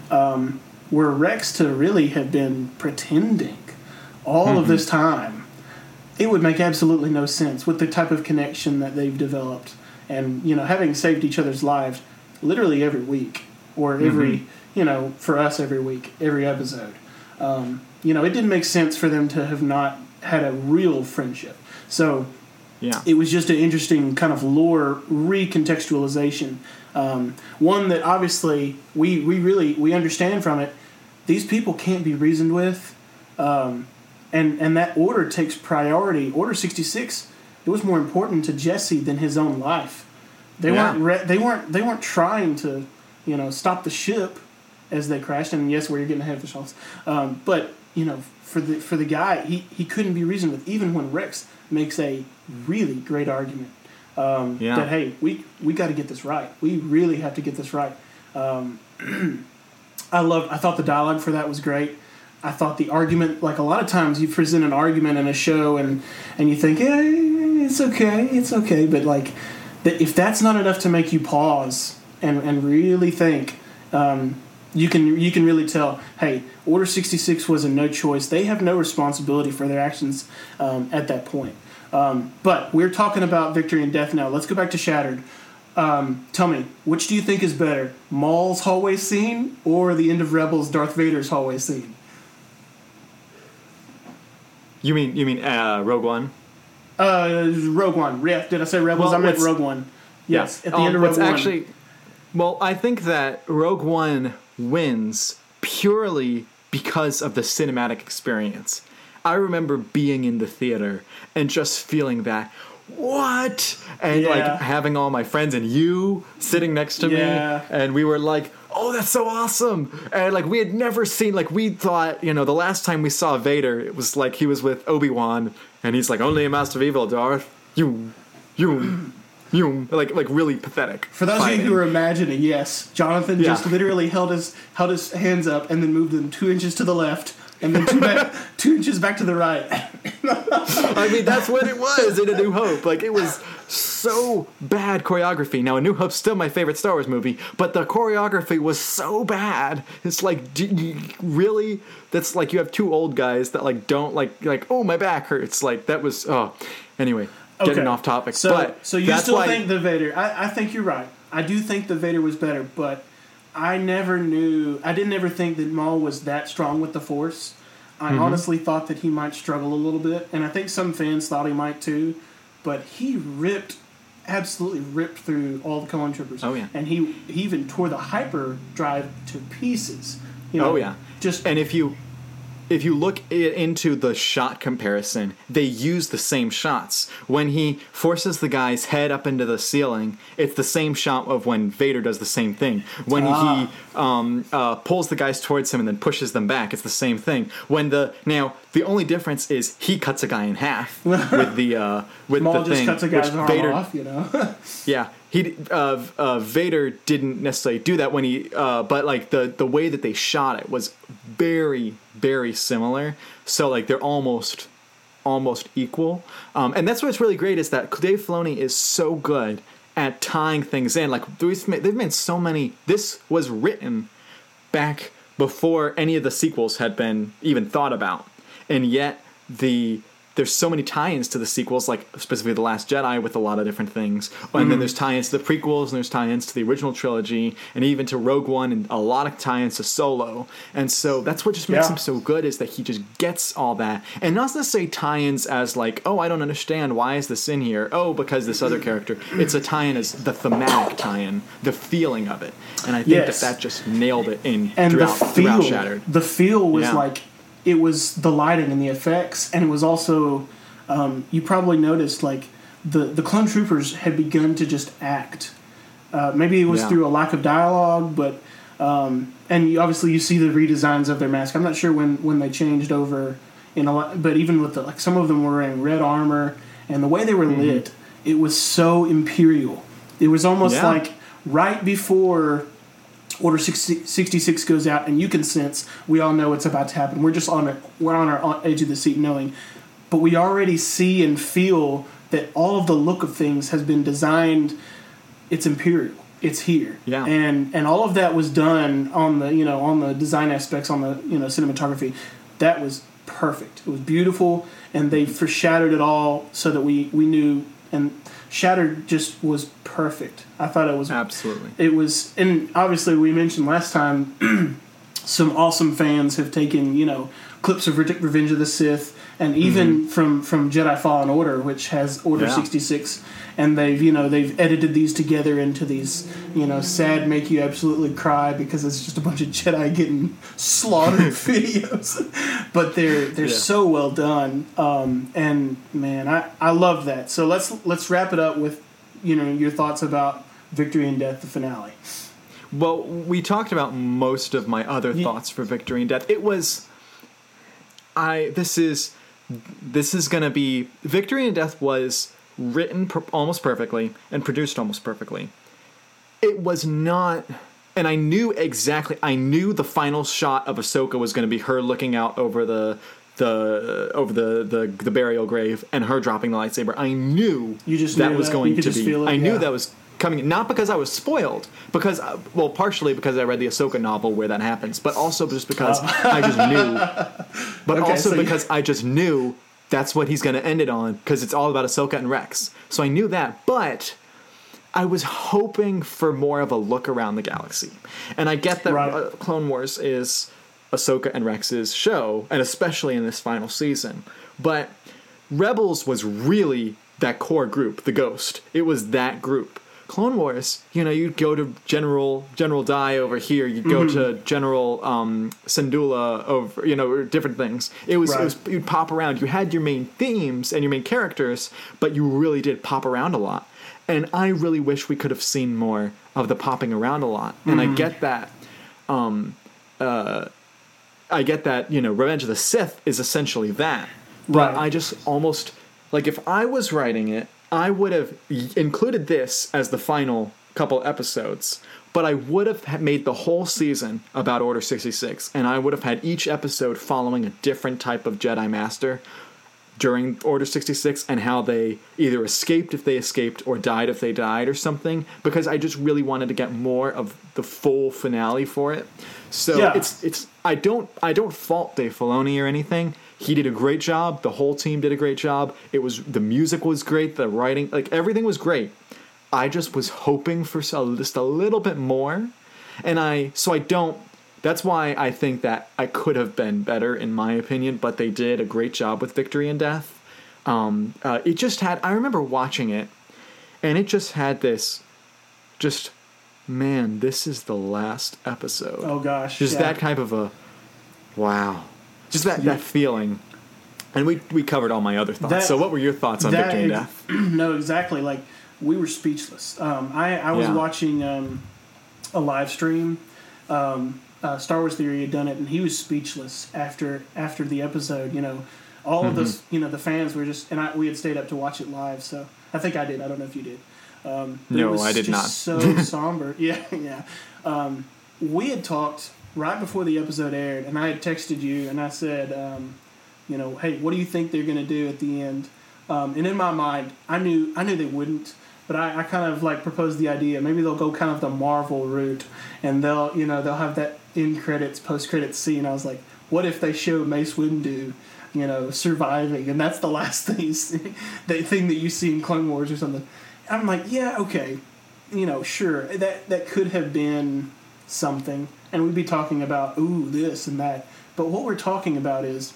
um, were Rex to really have been pretending all mm-hmm. of this time, it would make absolutely no sense with the type of connection that they've developed. And, you know, having saved each other's lives literally every week, or every, mm-hmm. you know, for us every week, every episode. Um, you know, it didn't make sense for them to have not had a real friendship. So yeah. it was just an interesting kind of lore recontextualization. Um, one that obviously we, we really, we understand from it. These people can't be reasoned with. Um, and, and that order takes priority. Order sixty-six, it was more important to Jesse than his own life. They yeah. weren't re- they weren't they weren't trying to, you know, stop the ship as they crashed. And yes, we're getting ahead of ourselves. Um, but you know, for the for the guy, he, he couldn't be reasoned with. Even when Rex makes a really great argument um, yeah. that hey, we we got to get this right. We really have to get this right. Um, I loved. I thought the dialogue for that was great. I thought the argument, like a lot of times, you present an argument in a show and and you think, yeah, it's okay, it's okay, but like. That if that's not enough to make you pause and, and really think, um, you can you can really tell, hey, Order sixty-six was a no choice. They have no responsibility for their actions um, at that point. Um, but we're talking about Victory and Death now. Let's go back to Shattered. Um, tell me, which do you think is better, Maul's hallway scene or the end of Rebels Darth Vader's hallway scene? You mean you mean uh, Rogue One? Uh, Rogue One. Yeah, did I say Rebels? Well, I meant Rogue One. Yes, yeah. at the um, end of Rogue One. Actually, well, I think that Rogue One wins purely because of the cinematic experience. I remember being in the theater and just feeling that, what? And yeah. like having all my friends and you sitting next to yeah. me, and we were like, oh, that's so awesome. And like we had never seen, like we thought, you know, the last time we saw Vader, it was like he was with Obi-Wan, and he's like, only a master of evil, Darth. You, you. like like really pathetic. For those fighting. of you who are imagining, yes, Jonathan Yeah. just literally held his held his hands up and then moved them two inches to the left and then two back, two inches back to the right. I mean, that's what it was in A New Hope. Like, it was so bad choreography. Now, A New Hope's still my favorite Star Wars movie, but the choreography was so bad. It's like, do you, really? That's like you have two old guys that like don't like like oh my back hurts. Like that was oh. Anyway, getting Okay. off topic. So, but so you that's still why, think the Vader? I, I think you're right. I do think the Vader was better, but I never knew. I didn't ever think that Maul was that strong with the Force. I Mm-hmm. honestly thought that he might struggle a little bit, and I think some fans thought he might too. But he ripped, absolutely ripped through all the clone troopers. Oh, yeah. And he he even tore the hyperdrive to pieces. You know, Oh yeah, just and if you if you look i- into the shot comparison, they use the same shots. When he forces the guy's head up into the ceiling, it's the same shot of when Vader does the same thing. When Ah. he um, uh, pulls the guys towards him and then pushes them back, it's the same thing. When the now the only difference is he cuts a guy in half with the uh, with Maul the just thing. cuts a guy's which arm Vader, off. You know. Yeah, he uh, uh, Vader didn't necessarily do that when he, uh, but like the the way that they shot it was very very similar. So like they're almost almost equal, um, and that's what's really great is that Dave Filoni is so good at tying things in. Like they've made, they've made so many. This was written back before any of the sequels had been even thought about, and yet the there's so many tie-ins to the sequels, like specifically The Last Jedi with a lot of different things. And then there's tie-ins to the prequels, and there's tie-ins to the original trilogy, and even to Rogue One, and a lot of tie-ins to Solo. And so that's what just makes Yeah. him so good, is that he just gets all that. And not necessarily tie-ins as like, oh, I don't understand, why is this in here? Oh, because this other character. It's a tie-in as the thematic tie-in, the feeling of it. And I think Yes. that that just nailed it in And throughout, the feel, throughout Shattered. the feel was Yeah. like, it was the lighting and the effects, and it was also, um, you probably noticed, like, the, the clone troopers had begun to just act. Uh, maybe it was Yeah. through a lack of dialogue, but, um, and you, obviously you see the redesigns of their mask. I'm not sure when, when they changed over, in a lot, but even with the, like, some of them were wearing red armor, and the way they were Mm-hmm. lit, it was so imperial. It was almost Yeah. like right before Order sixty-six goes out, and you can sense, we all know it's about to happen. We're just on it. We're on our edge of the seat, knowing, but we already see and feel that all of the look of things has been designed. It's imperial. It's here. Yeah. And and all of that was done on the you know on the design aspects, on the you know cinematography. That was perfect. It was beautiful, and they foreshadowed it all so that we we knew. And Shattered just was perfect. I thought it was Absolutely. It was, and obviously we mentioned last time, some awesome fans have taken, you know, clips of Re- Revenge of the Sith, and even mm-hmm. from, from Jedi Fallen Order, which has Order yeah. sixty-six, and they've, you know, they've edited these together into these, you know, sad, make you absolutely cry because it's just a bunch of Jedi getting slaughtered videos. But they're they're yeah. so well done, um, and man, I, I love that. So let's let's wrap it up with, you know, your thoughts about Victory and Death, the finale. Well, we talked about most of my other Yeah. thoughts for Victory and Death. It was, I this is this is gonna be Victory and Death was written per, almost perfectly and produced almost perfectly. It was not, and I knew exactly. I knew the final shot of Ahsoka was going to be her looking out over the the over the, the the burial grave and her dropping the lightsaber. I knew You just that knew was that? going You could to just be. feel it? I knew Yeah. that was coming, not because I was spoiled, because uh, well, partially because I read the Ahsoka novel where that happens, but also just because I just knew. But Okay, also so you- because I just knew that's what he's going to end it on, because it's all about Ahsoka and Rex. So I knew that, but I was hoping for more of a look around the galaxy. And I get that Right. uh, Clone Wars is Ahsoka and Rex's show, and especially in this final season. But Rebels was really that core group, the Ghost. It was that group. Clone Wars, you know, you'd go to General General Dai over here, you'd go Mm-hmm. to General um, Syndulla over, you know, or different things. It was, Right. it was you'd pop around. You had your main themes and your main characters, but you really did pop around a lot. And I really wish we could have seen more of the popping around a lot. And Mm-hmm. I get that. Um, uh, I get that. You know, Revenge of the Sith is essentially that. But Right. I just almost like if I was writing it, I would have included this as the final couple episodes, but I would have made the whole season about Order sixty-six, and I would have had each episode following a different type of Jedi Master during Order sixty-six, and how they either escaped if they escaped or died if they died or something, because I just really wanted to get more of the full finale for it. So yeah. it's it's I don't I don't fault Dave Filoni or anything. He did a great job. The whole team did a great job. It was the music was great, the writing, like everything was great. I just was hoping for just a little bit more, and I so I don't. That's why I think that I could have been better, in my opinion, but they did a great job with Victory and Death. Um, uh, it just had, I remember watching it, and it just had this, just, man, this is the last episode. Oh, gosh. Just yeah. that type of a, wow. Just that, Yeah. that feeling. And we we covered all my other thoughts. That- so what were your thoughts on that Victory and ex- Death? No, exactly. Like, we were speechless. Um, I, I was Yeah. watching um, a live stream. Um, uh, Star Wars Theory had done it, and he was speechless after after the episode. You know, all of Mm-hmm. us, you know, the fans were just, and I, we had stayed up to watch it live. So I think I did. I don't know if you did. Um, but No, it was I did just not. So somber. Yeah, yeah. Um, we had talked right before the episode aired, and I had texted you, and I said, um, you know, hey, what do you think they're going to do at the end? Um, and in my mind, I knew I knew they wouldn't, but I, I kind of like proposed the idea. Maybe they'll go kind of the Marvel route, and they'll you know they'll have that end credits, post credits scene. I was like, what if they show Mace Windu, you know, surviving, and that's the last thing you see, the thing that you see in Clone Wars or something. I'm like, yeah, okay, you know, sure, that that could have been something, and we'd be talking about ooh this and that. But what we're talking about is,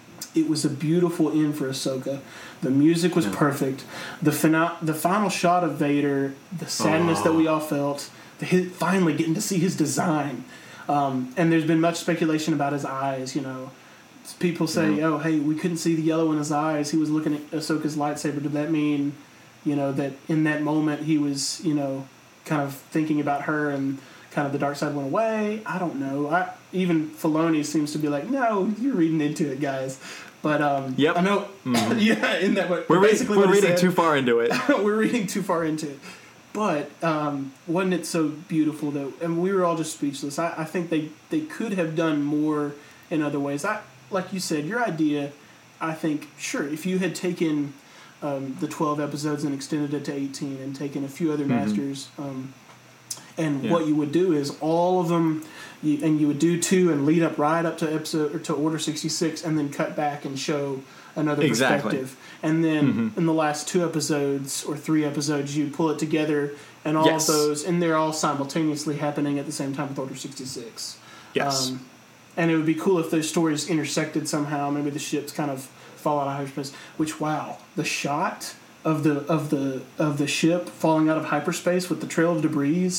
it was a beautiful end for Ahsoka. The music was Yeah. perfect. The fina- the final shot of Vader, the sadness Oh. that we all felt, the, his, finally getting to see his design. Um, and there's been much speculation about his eyes, you know. People say, Yeah. oh, hey, we couldn't see the yellow in his eyes. He was looking at Ahsoka's lightsaber. Did that mean, you know, that in that moment he was, you know, kind of thinking about her and kind of the dark side went away? I don't know. I, even Filoni seems to be like, no, you're reading into it, guys. But um, Yep. I know, Mm-hmm. yeah, in that way. We're, reading, basically we're what he reading said. too far into it. We're reading too far into it. But um, wasn't it so beautiful though? And we were all just speechless. I, I think they, they could have done more in other ways. I like you said, your idea. I think sure if you had taken um, the twelve episodes and extended it to eighteen and taken a few other Mm-hmm. masters, um, and Yeah. what you would do is all of them, you, and you would do two and lead up right up to episode or to Order sixty-six, and then cut back and show another Exactly. perspective. And then Mm-hmm. in the last two episodes or three episodes, you pull it together, and all Yes. of those, and they're all simultaneously happening at the same time with Order sixty-six. Yes. Um, and it would be cool if those stories intersected somehow. Maybe the ships kind of fall out of hyperspace. Which, wow, the shot of the of the of the ship falling out of hyperspace with the trail of debris,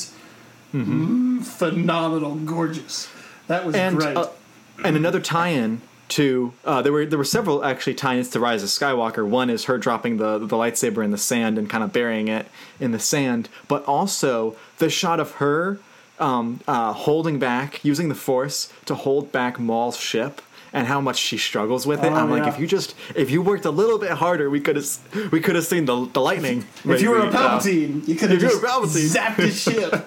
mm, phenomenal, gorgeous. That was and great. uh, and another tie-in to uh, there were there were several actually tie-ins to Rise of Skywalker. One is her dropping the the lightsaber in the sand and kind of burying it in the sand, but also the shot of her um, uh, holding back, using the Force to hold back Maul's ship. And how much she struggles with it. Oh, I'm like, yeah. if you just, if you worked a little bit harder, we could have, we could have seen the the lightning. if you were a maybe, uh, Palpatine, you could have if you just were Palpatine. zapped his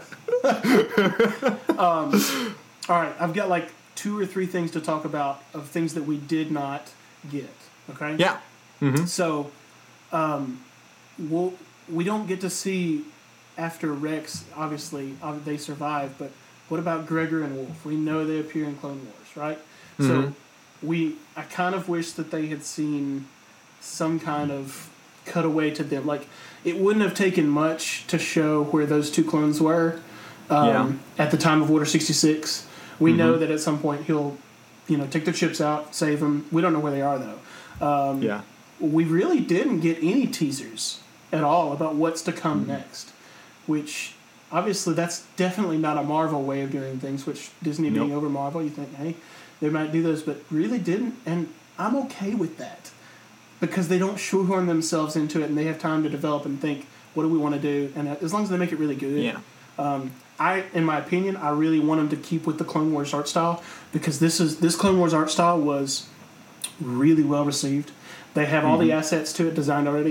ship. um, all right, I've got like two or three things to talk about of things that we did not get. Okay. Yeah. Mm-hmm. So, um, we'll, we don't get to see after Rex. Obviously, ob- they survive. But what about Gregor and Wolf? We know they appear in Clone Wars, right? Mm-hmm. So, we I kind of wish that they had seen some kind of cutaway to them. Like, it wouldn't have taken much to show where those two clones were um, at the time of Order sixty-six. We Mm-hmm. know that at some point he'll, you know, take their chips out, save them. We don't know where they are though. Um, Yeah. we really didn't get any teasers at all about what's to come Mm-hmm. next, which obviously that's definitely not a Marvel way of doing things, which Disney being Nope. over Marvel, you think, hey, they might do those, but really didn't, and I'm okay with that because they don't shoehorn themselves into it and they have time to develop and think, what do we want to do? And as long as they make it really good. Yeah. Um, I, in my opinion, I really want them to keep with the Clone Wars art style because this is this Clone Wars art style was really well received. They have all Mm-hmm. the assets to it designed already,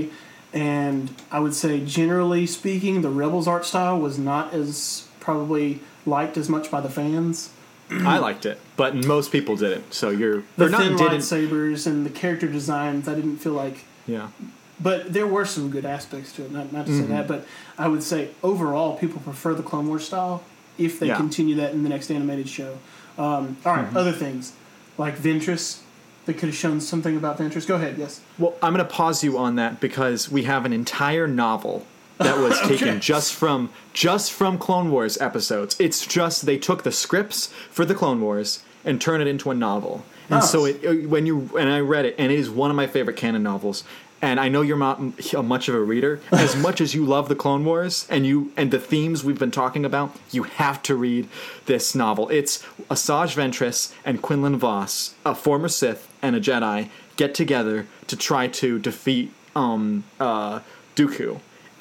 And I would say, generally speaking, the Rebels art style was not as probably liked as much by the fans. I liked it, but most people didn't. So you're The or not thin didn't. lightsabers and the character designs, I didn't feel like... Yeah. But there were some good aspects to it, not, not to Mm-hmm. say that, but I would say overall people prefer the Clone Wars style if they Yeah. continue that in the next animated show. Um, all right, Mm-hmm. other things, like Ventress. They could have shown something about Ventress. Go ahead, yes. Well, I'm going to pause you on that because we have an entire novel that was Okay. taken just from just from Clone Wars episodes. It's just they took the scripts for the Clone Wars and turned it into a novel. And Oh. so it, it- when you and I read it, and it is one of my favorite canon novels. And I know you're not m- much of a reader. As much as you love the Clone Wars and you and the themes we've been talking about, you have to read this novel. It's Asajj Ventress and Quinlan Voss, a former Sith and a Jedi, get together to try to defeat um, uh, Dooku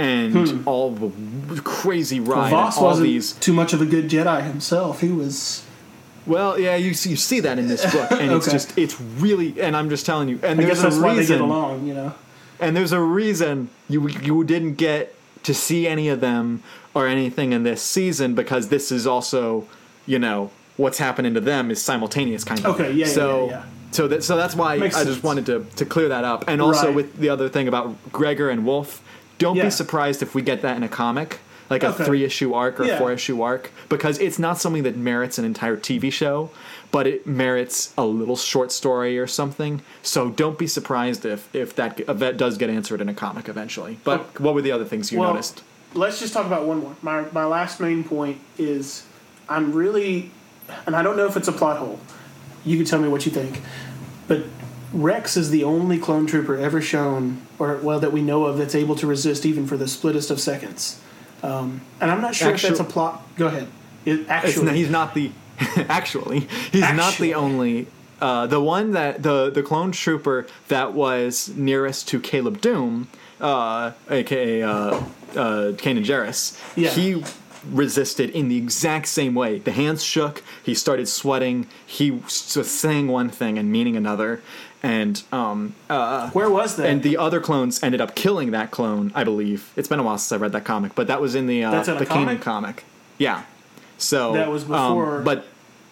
and all the crazy ride. Hmm. Voss and all wasn't these. too much of a good Jedi himself. He was... Well, yeah, you see, you see that in this book, and it's Okay. just it's really. And I'm just telling you, and I there's guess that's a why they reason. get along, you know? And there's a reason you you didn't get to see any of them or anything in this season because this is also, you know, what's happening to them is simultaneous kind of. Okay, yeah, yeah, so, yeah, yeah. So that so that's why Makes I just sense. wanted to to clear that up. And also Right. with the other thing about Gregor and Wolf, don't Yeah. be surprised if we get that in a comic. Like a Okay. three issue arc or Yeah. a four issue arc, because it's not something that merits an entire T V show, but it merits a little short story or something. So don't be surprised if if that if that does get answered in a comic eventually. But what were the other things you Well, noticed? let's just talk about one more. My, my last main point is I'm really... And I don't know if it's a plot hole. You can tell me what you think. But Rex is the only clone trooper ever shown, or well, that we know of, that's able to resist even for the splittest of seconds. Um, and I'm not sure Actu- if that's a plot. Go ahead. It, It's actually, not, he's not the actually he's not Actually. the only uh, the one that the the clone trooper that was nearest to Caleb Doom, uh, aka uh, uh, Kanan Jarrus. Yeah. He resisted in the exact same way. The hands shook. He started sweating. He was saying one thing and meaning another. And um, uh, where was that? and the other clones ended up killing that clone, I believe. It's been a while since I read that comic, but that was in the uh, That's in a the comic? Kanan comic. Yeah. So That was um, before- but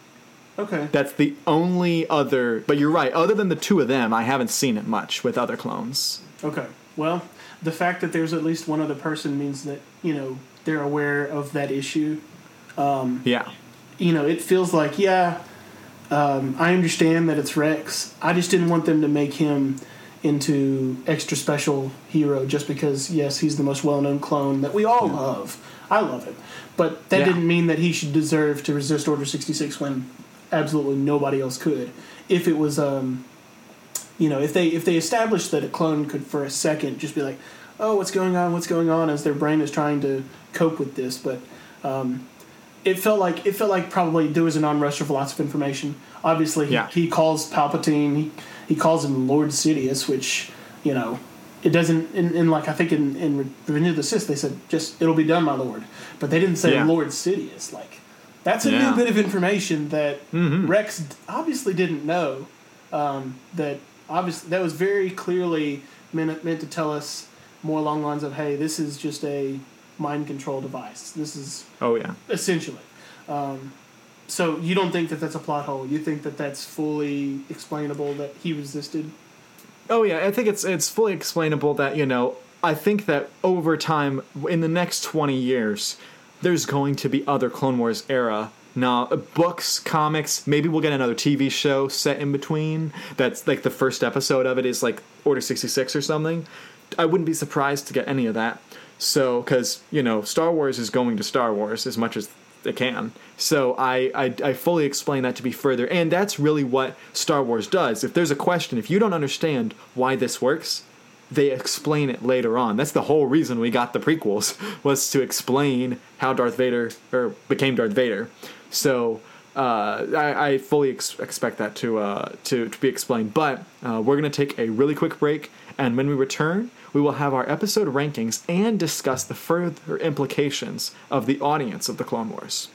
okay. that's the only other. But you're right. Other than the two of them, I haven't seen it much with other clones. Okay. Well, the fact that there's at least one other person means that, you know, they're aware of that issue. Yeah. You know, it feels like, yeah, um, I understand that it's Rex. I just didn't want them to make him into extra special hero just because, yes, he's the most well-known clone that we all love. I love him. But that Yeah. didn't mean that he should deserve to resist Order sixty-six when absolutely nobody else could. If it was, um, you know, if they if they established that a clone could for a second just be like, oh, what's going on, what's going on, as their brain is trying to cope with this. But um, it felt like it felt like probably there was an onrush of lots of information. Obviously, he, Yeah. he calls Palpatine, he, he calls him Lord Sidious, which, you know, it doesn't, in, in like, I think in, in Revenge of the Sith, they said, just, it'll be done, my lord. But they didn't say Yeah. Lord Sidious. Like, that's a Yeah. new bit of information that Mm-hmm. Rex obviously didn't know. Um, that obviously, that was very clearly meant, meant to tell us more along the lines of, hey, this is just a mind control device. This is Oh yeah. essentially. Um, so you don't think that that's a plot hole? You think that that's fully explainable that he resisted? Oh yeah, I think it's it's fully explainable that, you know, I think that over time, in the next twenty years, there's going to be other Clone Wars era now, uh, books, comics, maybe we'll get another T V show set in between that's like the first episode of it is like Order sixty-six or something. I wouldn't be surprised to get any of that. So, because, you know, Star Wars is going to Star Wars as much as it can. So I, I, I fully explain that to be further. And that's really what Star Wars does. If there's a question, if you don't understand why this works, they explain it later on. That's the whole reason we got the prequels, was to explain how Darth Vader or became Darth Vader. So uh, I, I fully ex- expect that to, uh, to to be explained. But uh, we're going to take a really quick break, and when we return, we will have our episode rankings and discuss the further implications of the audience of the Clone Wars.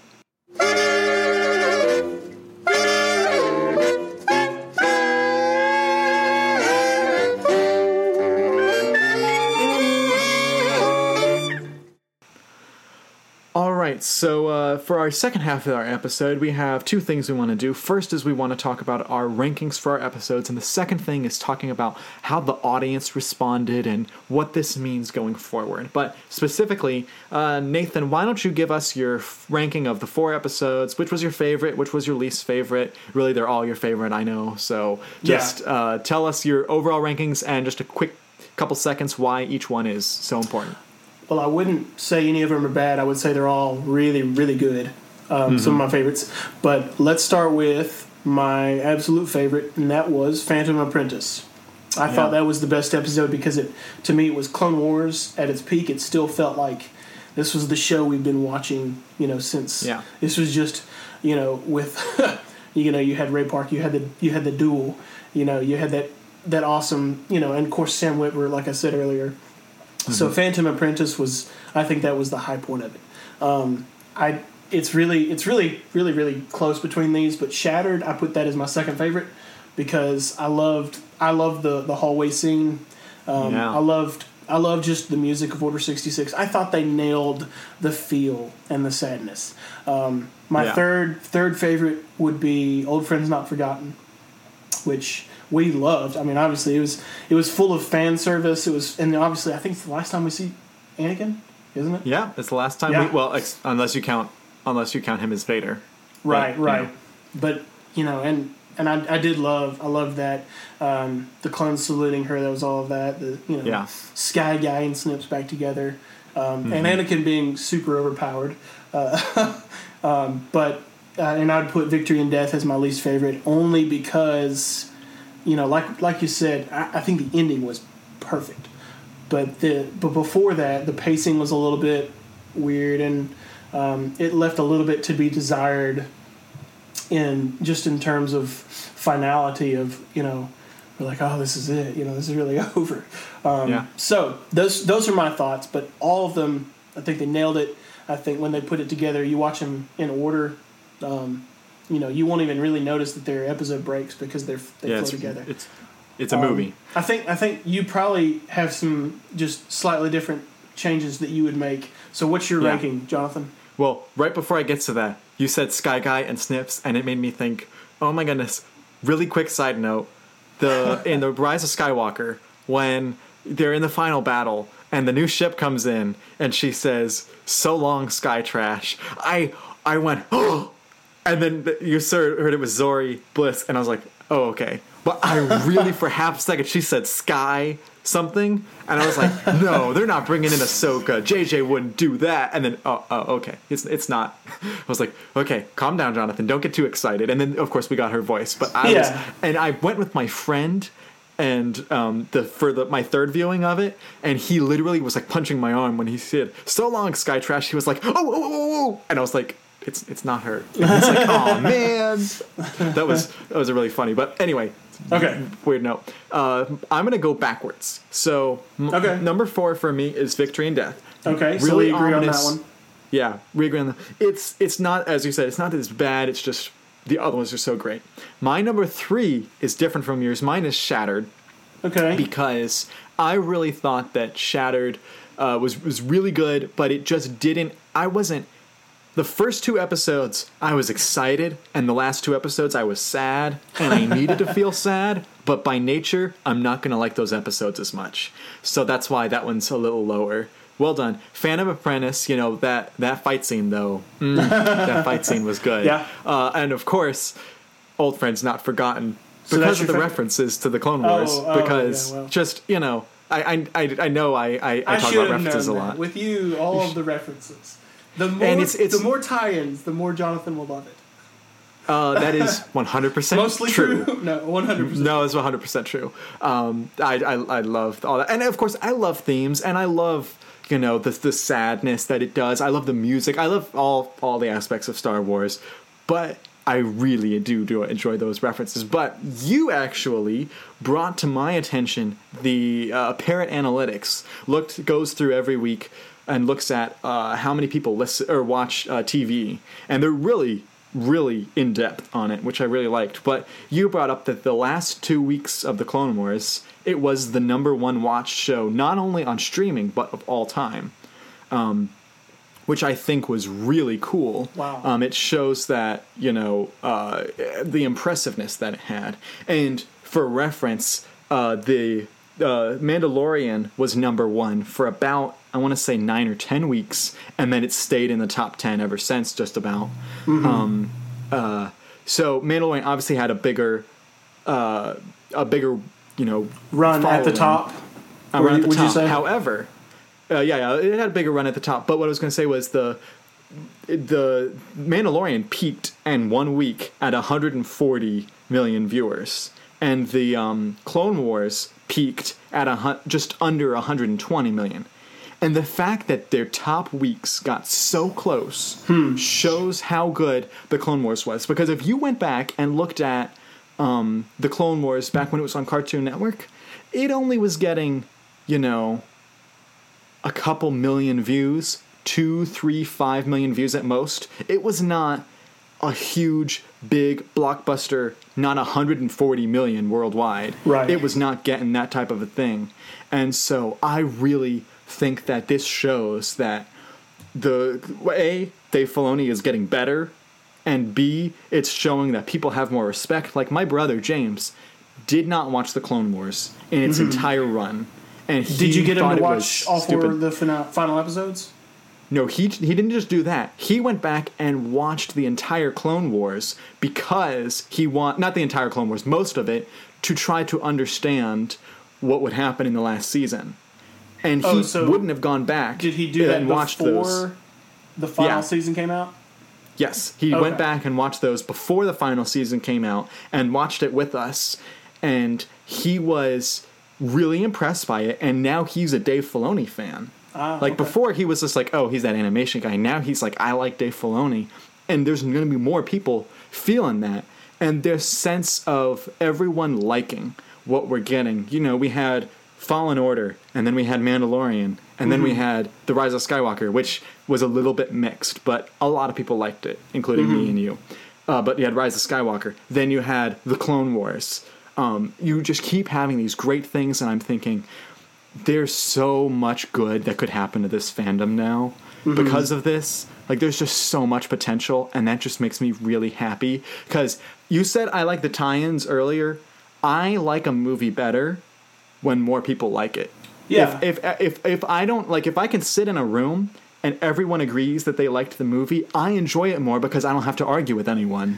right, so uh, for our second half of our episode, we have two things we want to do. First is we want to talk about our rankings for our episodes, and the second thing is talking about how the audience responded and what this means going forward. But specifically, uh, Nathan, why don't you give us your f- ranking of the four episodes? Which was your favorite? Which was your least favorite? Really, they're all your favorite, I know. So just yeah. uh, tell us your overall rankings and just a quick couple seconds why each one is so important. Well, I wouldn't say any of them are bad. I would say they're all really, really good. Um, mm-hmm. Some of my favorites. But let's start with my absolute favorite, and that was Phantom Apprentice. I yeah. thought that was the best episode because it, to me, it was Clone Wars at its peak. It still felt like this was the show we've been watching, you know, since yeah. this was just, you know, with, you know, you had Ray Park, you had the you had the duel, you know, you had that that awesome, you know, and of course Sam Witwer, like I said earlier. Mm-hmm. So Phantom Apprentice was, I think that was the high point of it. Um, I, it's really, it's really, really, really close between these, but Shattered, I put that as my second favorite because I loved, I loved the, the hallway scene. Um, yeah. I loved, I loved just the music of Order sixty-six. I thought they nailed the feel and the sadness. Um, my yeah. third, third favorite would be Old Friends Not Forgotten, which we loved. I mean, obviously, it was it was full of fan service. It was, and obviously, I think it's the last time we see Anakin, isn't it? Yeah, it's the last time. Yeah. We, well, ex- unless you count, unless you count him as Vader. Right, but, right. You know. But you know, and and I, I did love, I loved that um, the clones saluting her. That was all of that. The you know, yeah. Sky Guy and Snips back together, um, mm-hmm. and Anakin being super overpowered. Uh, um, but uh, and I'd put Victory and Death as my least favorite, only because. You know, like like you said, I, I think the ending was perfect, but the but before that, the pacing was a little bit weird, and um, it left a little bit to be desired. In just in terms of finality of you know, we're like, oh, this is it. You know, this is really over. Um, yeah. So those those are my thoughts, but all of them, I think they nailed it. I think when they put it together, you watch them in order. Um, You know, you won't even really notice that there are episode breaks because they're they yeah, flow it's, together. It's it's a um, movie. I think I think you probably have some just slightly different changes that you would make. So, what's your yeah. ranking, Jonathan? Well, right before I get to that, you said Sky Guy and Snips, and it made me think. Oh my goodness! Really quick side note: the in the Rise of Skywalker, when they're in the final battle and the new ship comes in, and she says, "So long, Sky Trash." I I went, oh. And then you heard it was Zori Bliss, and I was like, oh, okay. But I really, for half a second, she said Sky something, and I was like, no, they're not bringing in Ahsoka. J J wouldn't do that. And then, oh, oh, okay, it's it's not. I was like, okay, calm down, Jonathan. Don't get too excited. And then, of course, we got her voice. But I yeah. was, and I went with my friend, and um, the for the my third viewing of it, and he literally was like punching my arm when he said, "So long, Sky Trash." He was like, "Oh, oh, oh, oh," and I was like. It's it's not her. And he's like, oh man, that was that was a really funny. But anyway, okay. Weird note. Uh, I'm gonna go backwards. So m- okay. number four for me is Victory and Death. Okay, really so we agree ominous. on that one. Yeah, we agree on that. It's it's not, as you said, it's not that it's bad. It's just the other ones are so great. My number three is different from yours. Mine is Shattered. Okay. Because I really thought that Shattered uh, was was really good, but it just didn't. I wasn't. The first two episodes, I was excited, and the last two episodes, I was sad, and I needed to feel sad, but by nature, I'm not going to like those episodes as much. So that's why that one's a little lower. Well done. Phantom Apprentice, you know, that, that fight scene, though, mm, that fight scene was good. Yeah. Uh, and, of course, Old Friends Not Forgotten, so because of the favorite? references to the Clone Wars, oh, oh, because yeah, well. just, you know, I I, I know I, I, I, I talk about references a lot. That. With you, all of the references. The more, and it's, it's, the more tie-ins, the more Jonathan will love it. Uh, that is one hundred percent Mostly true. true. No, one hundred percent. No, it's one hundred percent true. Um, I, I, I love all that. And, of course, I love themes, and I love, you know, the, the sadness that it does. I love the music. I love all, all the aspects of Star Wars. But I really do, do enjoy those references. But you actually brought to my attention the uh, Parrot Analytics. Looked goes through every week and looks at uh, how many people listen or watch uh, T V, and they're really, really in depth on it, which I really liked. But you brought up that the last two weeks of the Clone Wars, it was the number one watched show, not only on streaming but of all time. Um, which I think was really cool. Wow. Um, it shows that, you know, uh, the impressiveness that it had. And for reference, uh, the uh, Mandalorian was number one for about, I want to say, nine or ten weeks, and then it stayed in the top ten ever since, just about. Mm-hmm. Um, uh, so Mandalorian obviously had a bigger, uh, a bigger, you know, run following. at the top. Uh, run at the would top. You say? However, uh, yeah, yeah, it had a bigger run at the top. But what I was going to say was the the Mandalorian peaked in one week at one hundred forty million viewers, and the um, Clone Wars peaked at a, just under one hundred twenty million. And the fact that their top weeks got so close hmm. shows how good the Clone Wars was. Because if you went back and looked at um, the Clone Wars back when it was on Cartoon Network, it only was getting, you know, a couple million views, two, three, five million views at most. It was not a huge, big blockbuster, not one hundred forty million worldwide. Right. It was not getting that type of a thing. And so I really think that this shows that the A, Dave Filoni is getting better, and B, it's showing that people have more respect. Like my brother James did not watch the Clone Wars in its mm-hmm. entire run, and he did you get him to it watch all stupid. four of the final, final episodes? No, he he didn't just do that. He went back and watched the entire Clone Wars because he want not the entire Clone Wars, most of it, to try to understand what would happen in the last season. And he oh, so wouldn't have gone back. Did he do that and watched before those. the final Yeah. season came out? Yes, he okay. went back and watched those before the final season came out and watched it with us. And he was really impressed by it. And now he's a Dave Filoni fan. Ah, like okay. before, he was just like, oh, he's that animation guy. Now he's like, I like Dave Filoni. And there's going to be more people feeling that. And there's sense of everyone liking what we're getting. You know, we had Fallen Order, and then we had Mandalorian, and mm-hmm. then we had The Rise of Skywalker, which was a little bit mixed, but a lot of people liked it, including mm-hmm. me and you. Uh, but you had Rise of Skywalker. Then you had The Clone Wars. Um, you just keep having these great things, and I'm thinking, there's so much good that could happen to this fandom now mm-hmm. because of this. Like, there's just so much potential, and that just makes me really happy. Because you said I like the tie-ins earlier. I like a movie better when more people like it. Yeah. If, if if if I don't like, if I can sit in a room and everyone agrees that they liked the movie, I enjoy it more because I don't have to argue with anyone.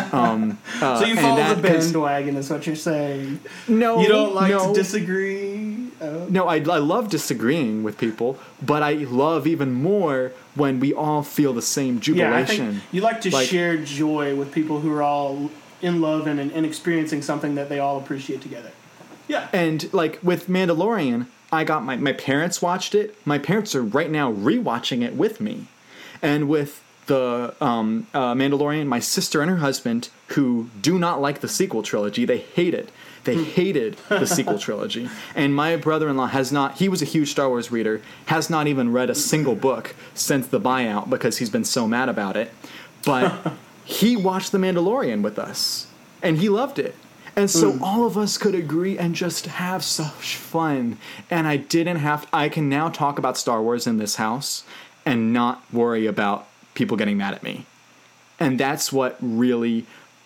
Um, uh, so you follow that, the bandwagon, is what you're saying? No, you don't like no. to disagree. Oh. No, I I love disagreeing with people, but I love even more when we all feel the same jubilation. Yeah, I think you like to like, share joy with people who are all in love and, and experiencing something that they all appreciate together. Yeah. And, like, with Mandalorian, I got my... My parents watched it. My parents are right now rewatching it with me. And with the um, uh, Mandalorian, my sister and her husband, who do not like the sequel trilogy, they hate it. They hated the sequel trilogy. And my brother-in-law has not... He was a huge Star Wars reader, has not even read a single book since the buyout because he's been so mad about it. But he watched The Mandalorian with us, and he loved it. And so mm. all of us could agree and just have such fun. And I didn't have... I can now talk about Star Wars in this house and not worry about people getting mad at me. And that's what really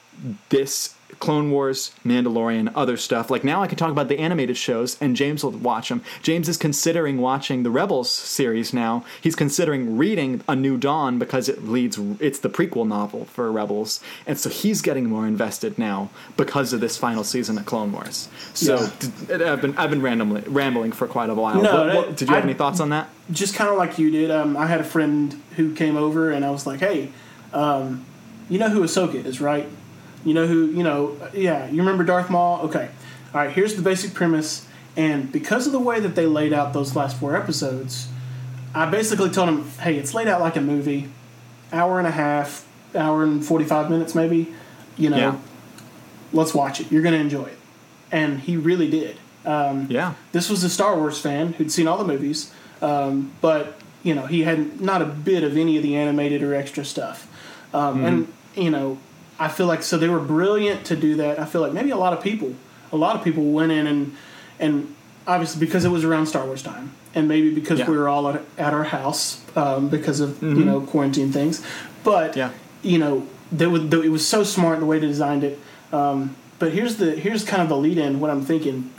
this Clone Wars, Mandalorian, other stuff. Like, now I can talk about the animated shows, and James will watch them. James is considering watching the Rebels series now. He's considering reading A New Dawn because it leads. It's the prequel novel for Rebels, and so he's getting more invested now because of this final season of Clone Wars. So yeah. d- I've been I've been randomly rambling for quite a while. No, what, what, did you have I, any thoughts on that? Just kind of like you did. Um, I had a friend who came over, and I was like, "Hey, um, you know who Ahsoka is, right? You know who, you know, yeah, you remember Darth Maul? Okay. All right, here's the basic premise. And because of the way that they laid out those last four episodes, I basically told him, hey, it's laid out like a movie, hour and a half, hour and forty-five minutes maybe. You know, yeah. Let's watch it. You're going to enjoy it. And he really did. Um, yeah. This was a Star Wars fan who'd seen all the movies, um, but, you know, he had not a bit of any of the animated or extra stuff. Um, mm-hmm. And, you know, I feel like, so they were brilliant to do that. I feel like maybe a lot of people, a lot of people went in and, and obviously because it was around Star Wars time, and maybe because yeah. we were all at, at our house um, because of Mm-hmm. you know quarantine things, but Yeah. you know they would, it was so smart the way they designed it. Um, but here's the here's kind of the lead in. What I'm thinking,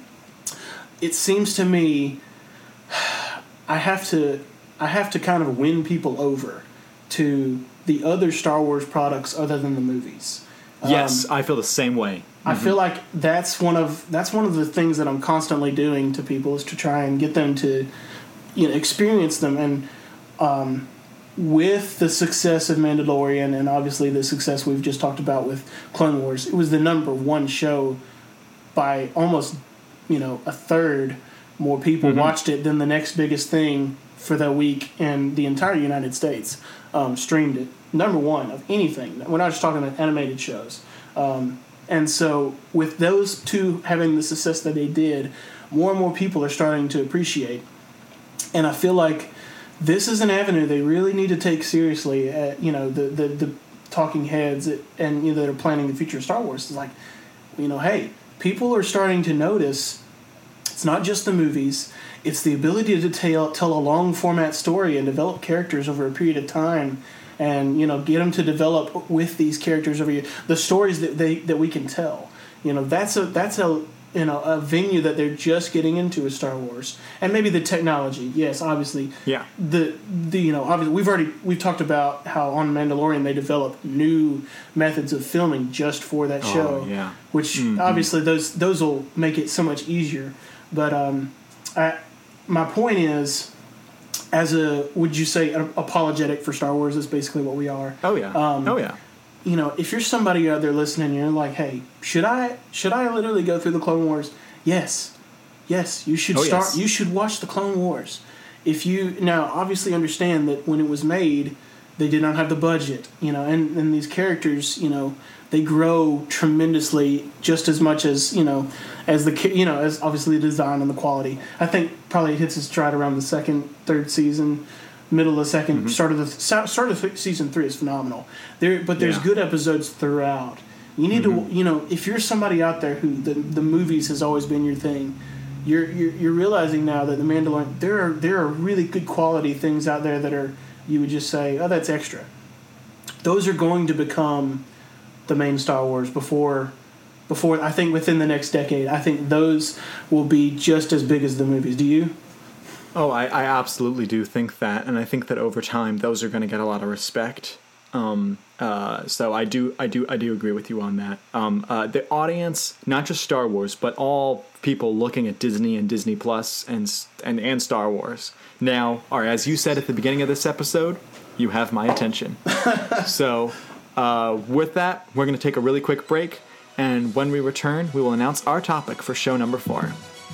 it seems to me, I have to I have to kind of win people over to the other Star Wars products other than the movies. Yes, Um, I feel the same way. I feel like that's one of that's one of the things that I'm constantly doing to people is to try and get them to, you know, experience them. And um, with the success of Mandalorian and obviously the success we've just talked about with Clone Wars, it was the number one show by almost, you know, a third more people Mm-hmm. watched it than the next biggest thing for the week, and the entire United States um, streamed it. Number one of anything. We're not just talking about animated shows. Um, and so with those two having the success that they did, more and more people are starting to appreciate. And I feel like this is an avenue they really need to take seriously. At, you know, the, the, the talking heads and you know, that are planning the future of Star Wars. It's like, you know, hey, people are starting to notice it's not just the movies. It's the ability to tell, tell a long format story and develop characters over a period of time. And, you know, get them to develop with these characters over here. The stories that they that we can tell. You know, that's a that's a you know a venue that they're just getting into with Star Wars. And maybe the technology. Yes, obviously. Yeah. The the you know, obviously we've already we've talked about how on Mandalorian they developed new methods of filming just for that show. Oh, yeah. Which Mm-hmm. obviously those those will make it so much easier. But um I my point is, as a, would you say, an apologetic for Star Wars is basically what we are. Oh yeah. Um, oh yeah. You know, if you're somebody out there listening, and you're like, hey, should I should I literally go through the Clone Wars? Yes, yes, you should Oh, start. yes. You should watch the Clone Wars. If you now obviously understand that when it was made, they did not have the budget. You know, and and these characters, you know, they grow tremendously just as much as you know as the you know as obviously the design and the quality. I think probably it hits its stride around the second, third season. Middle of the 2nd Mm-hmm. start of the start of season three is phenomenal. There, but there's Yeah. good episodes throughout. You need Mm-hmm. to, you know, if you're somebody out there who the the movies has always been your thing, you're you're, you're realizing now that the Mandalorian there are there are really good quality things out there that are you would just say, oh, that's extra. Those are going to become the main Star Wars before. Before I think within the next decade, I think those will be just as big as the movies. Do you? Oh, I, I absolutely do think that, and I think that over time those are going to get a lot of respect. Um, uh, so I do, I do, I do agree with you on that. Um, uh, the audience, not just Star Wars, but all people looking at Disney and Disney Plus and and and Star Wars now are, as you said at the beginning of this episode, you have my attention. So uh, with that, we're going to take a really quick break, and when we return, we will announce our topic for show number four.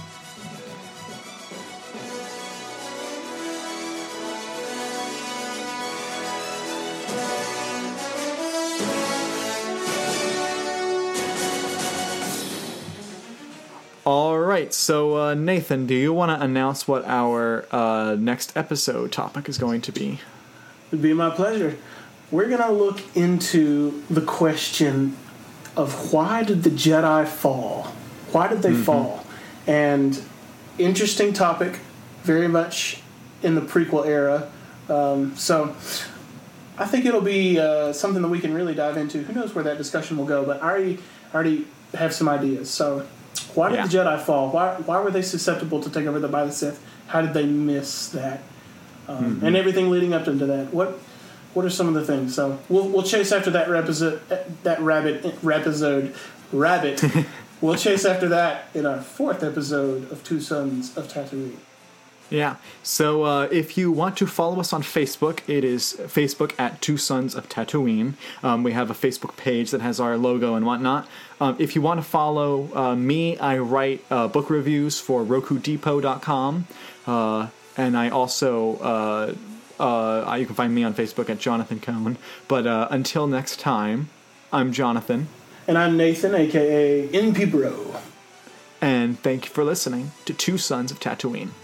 All right, so uh, Nathan, do you want to announce what our uh, next episode topic is going to be? It'd be my pleasure. We're going to look into the question of why did the Jedi fall? Why did they mm-hmm. fall? And interesting topic, very much in the prequel era. Um, so I think it'll be uh, something that we can really dive into. Who knows where that discussion will go, but I already, already have some ideas. So why did yeah. the Jedi fall? Why why were they susceptible to take over the by the Sith? How did they miss that? Um, mm-hmm. And everything leading up into that. What what are some of the things? So we'll we'll chase after that episode, that rabbit episode rabbit. We'll chase after that in our fourth episode of Two Sons of Tatooine. Yeah. So uh, if you want to follow us on Facebook, it is Facebook at Two Sons of Tatooine. Um, we have a Facebook page that has our logo and whatnot. Um, if you want to follow uh, me, I write uh, book reviews for Roku Depot dot com. Uh, and I also, uh, uh, you can find me on Facebook at Jonathan Cohn. But uh, until next time, I'm Jonathan. And I'm Nathan, a k a. N P Bro. And thank you for listening to Two Sons of Tatooine.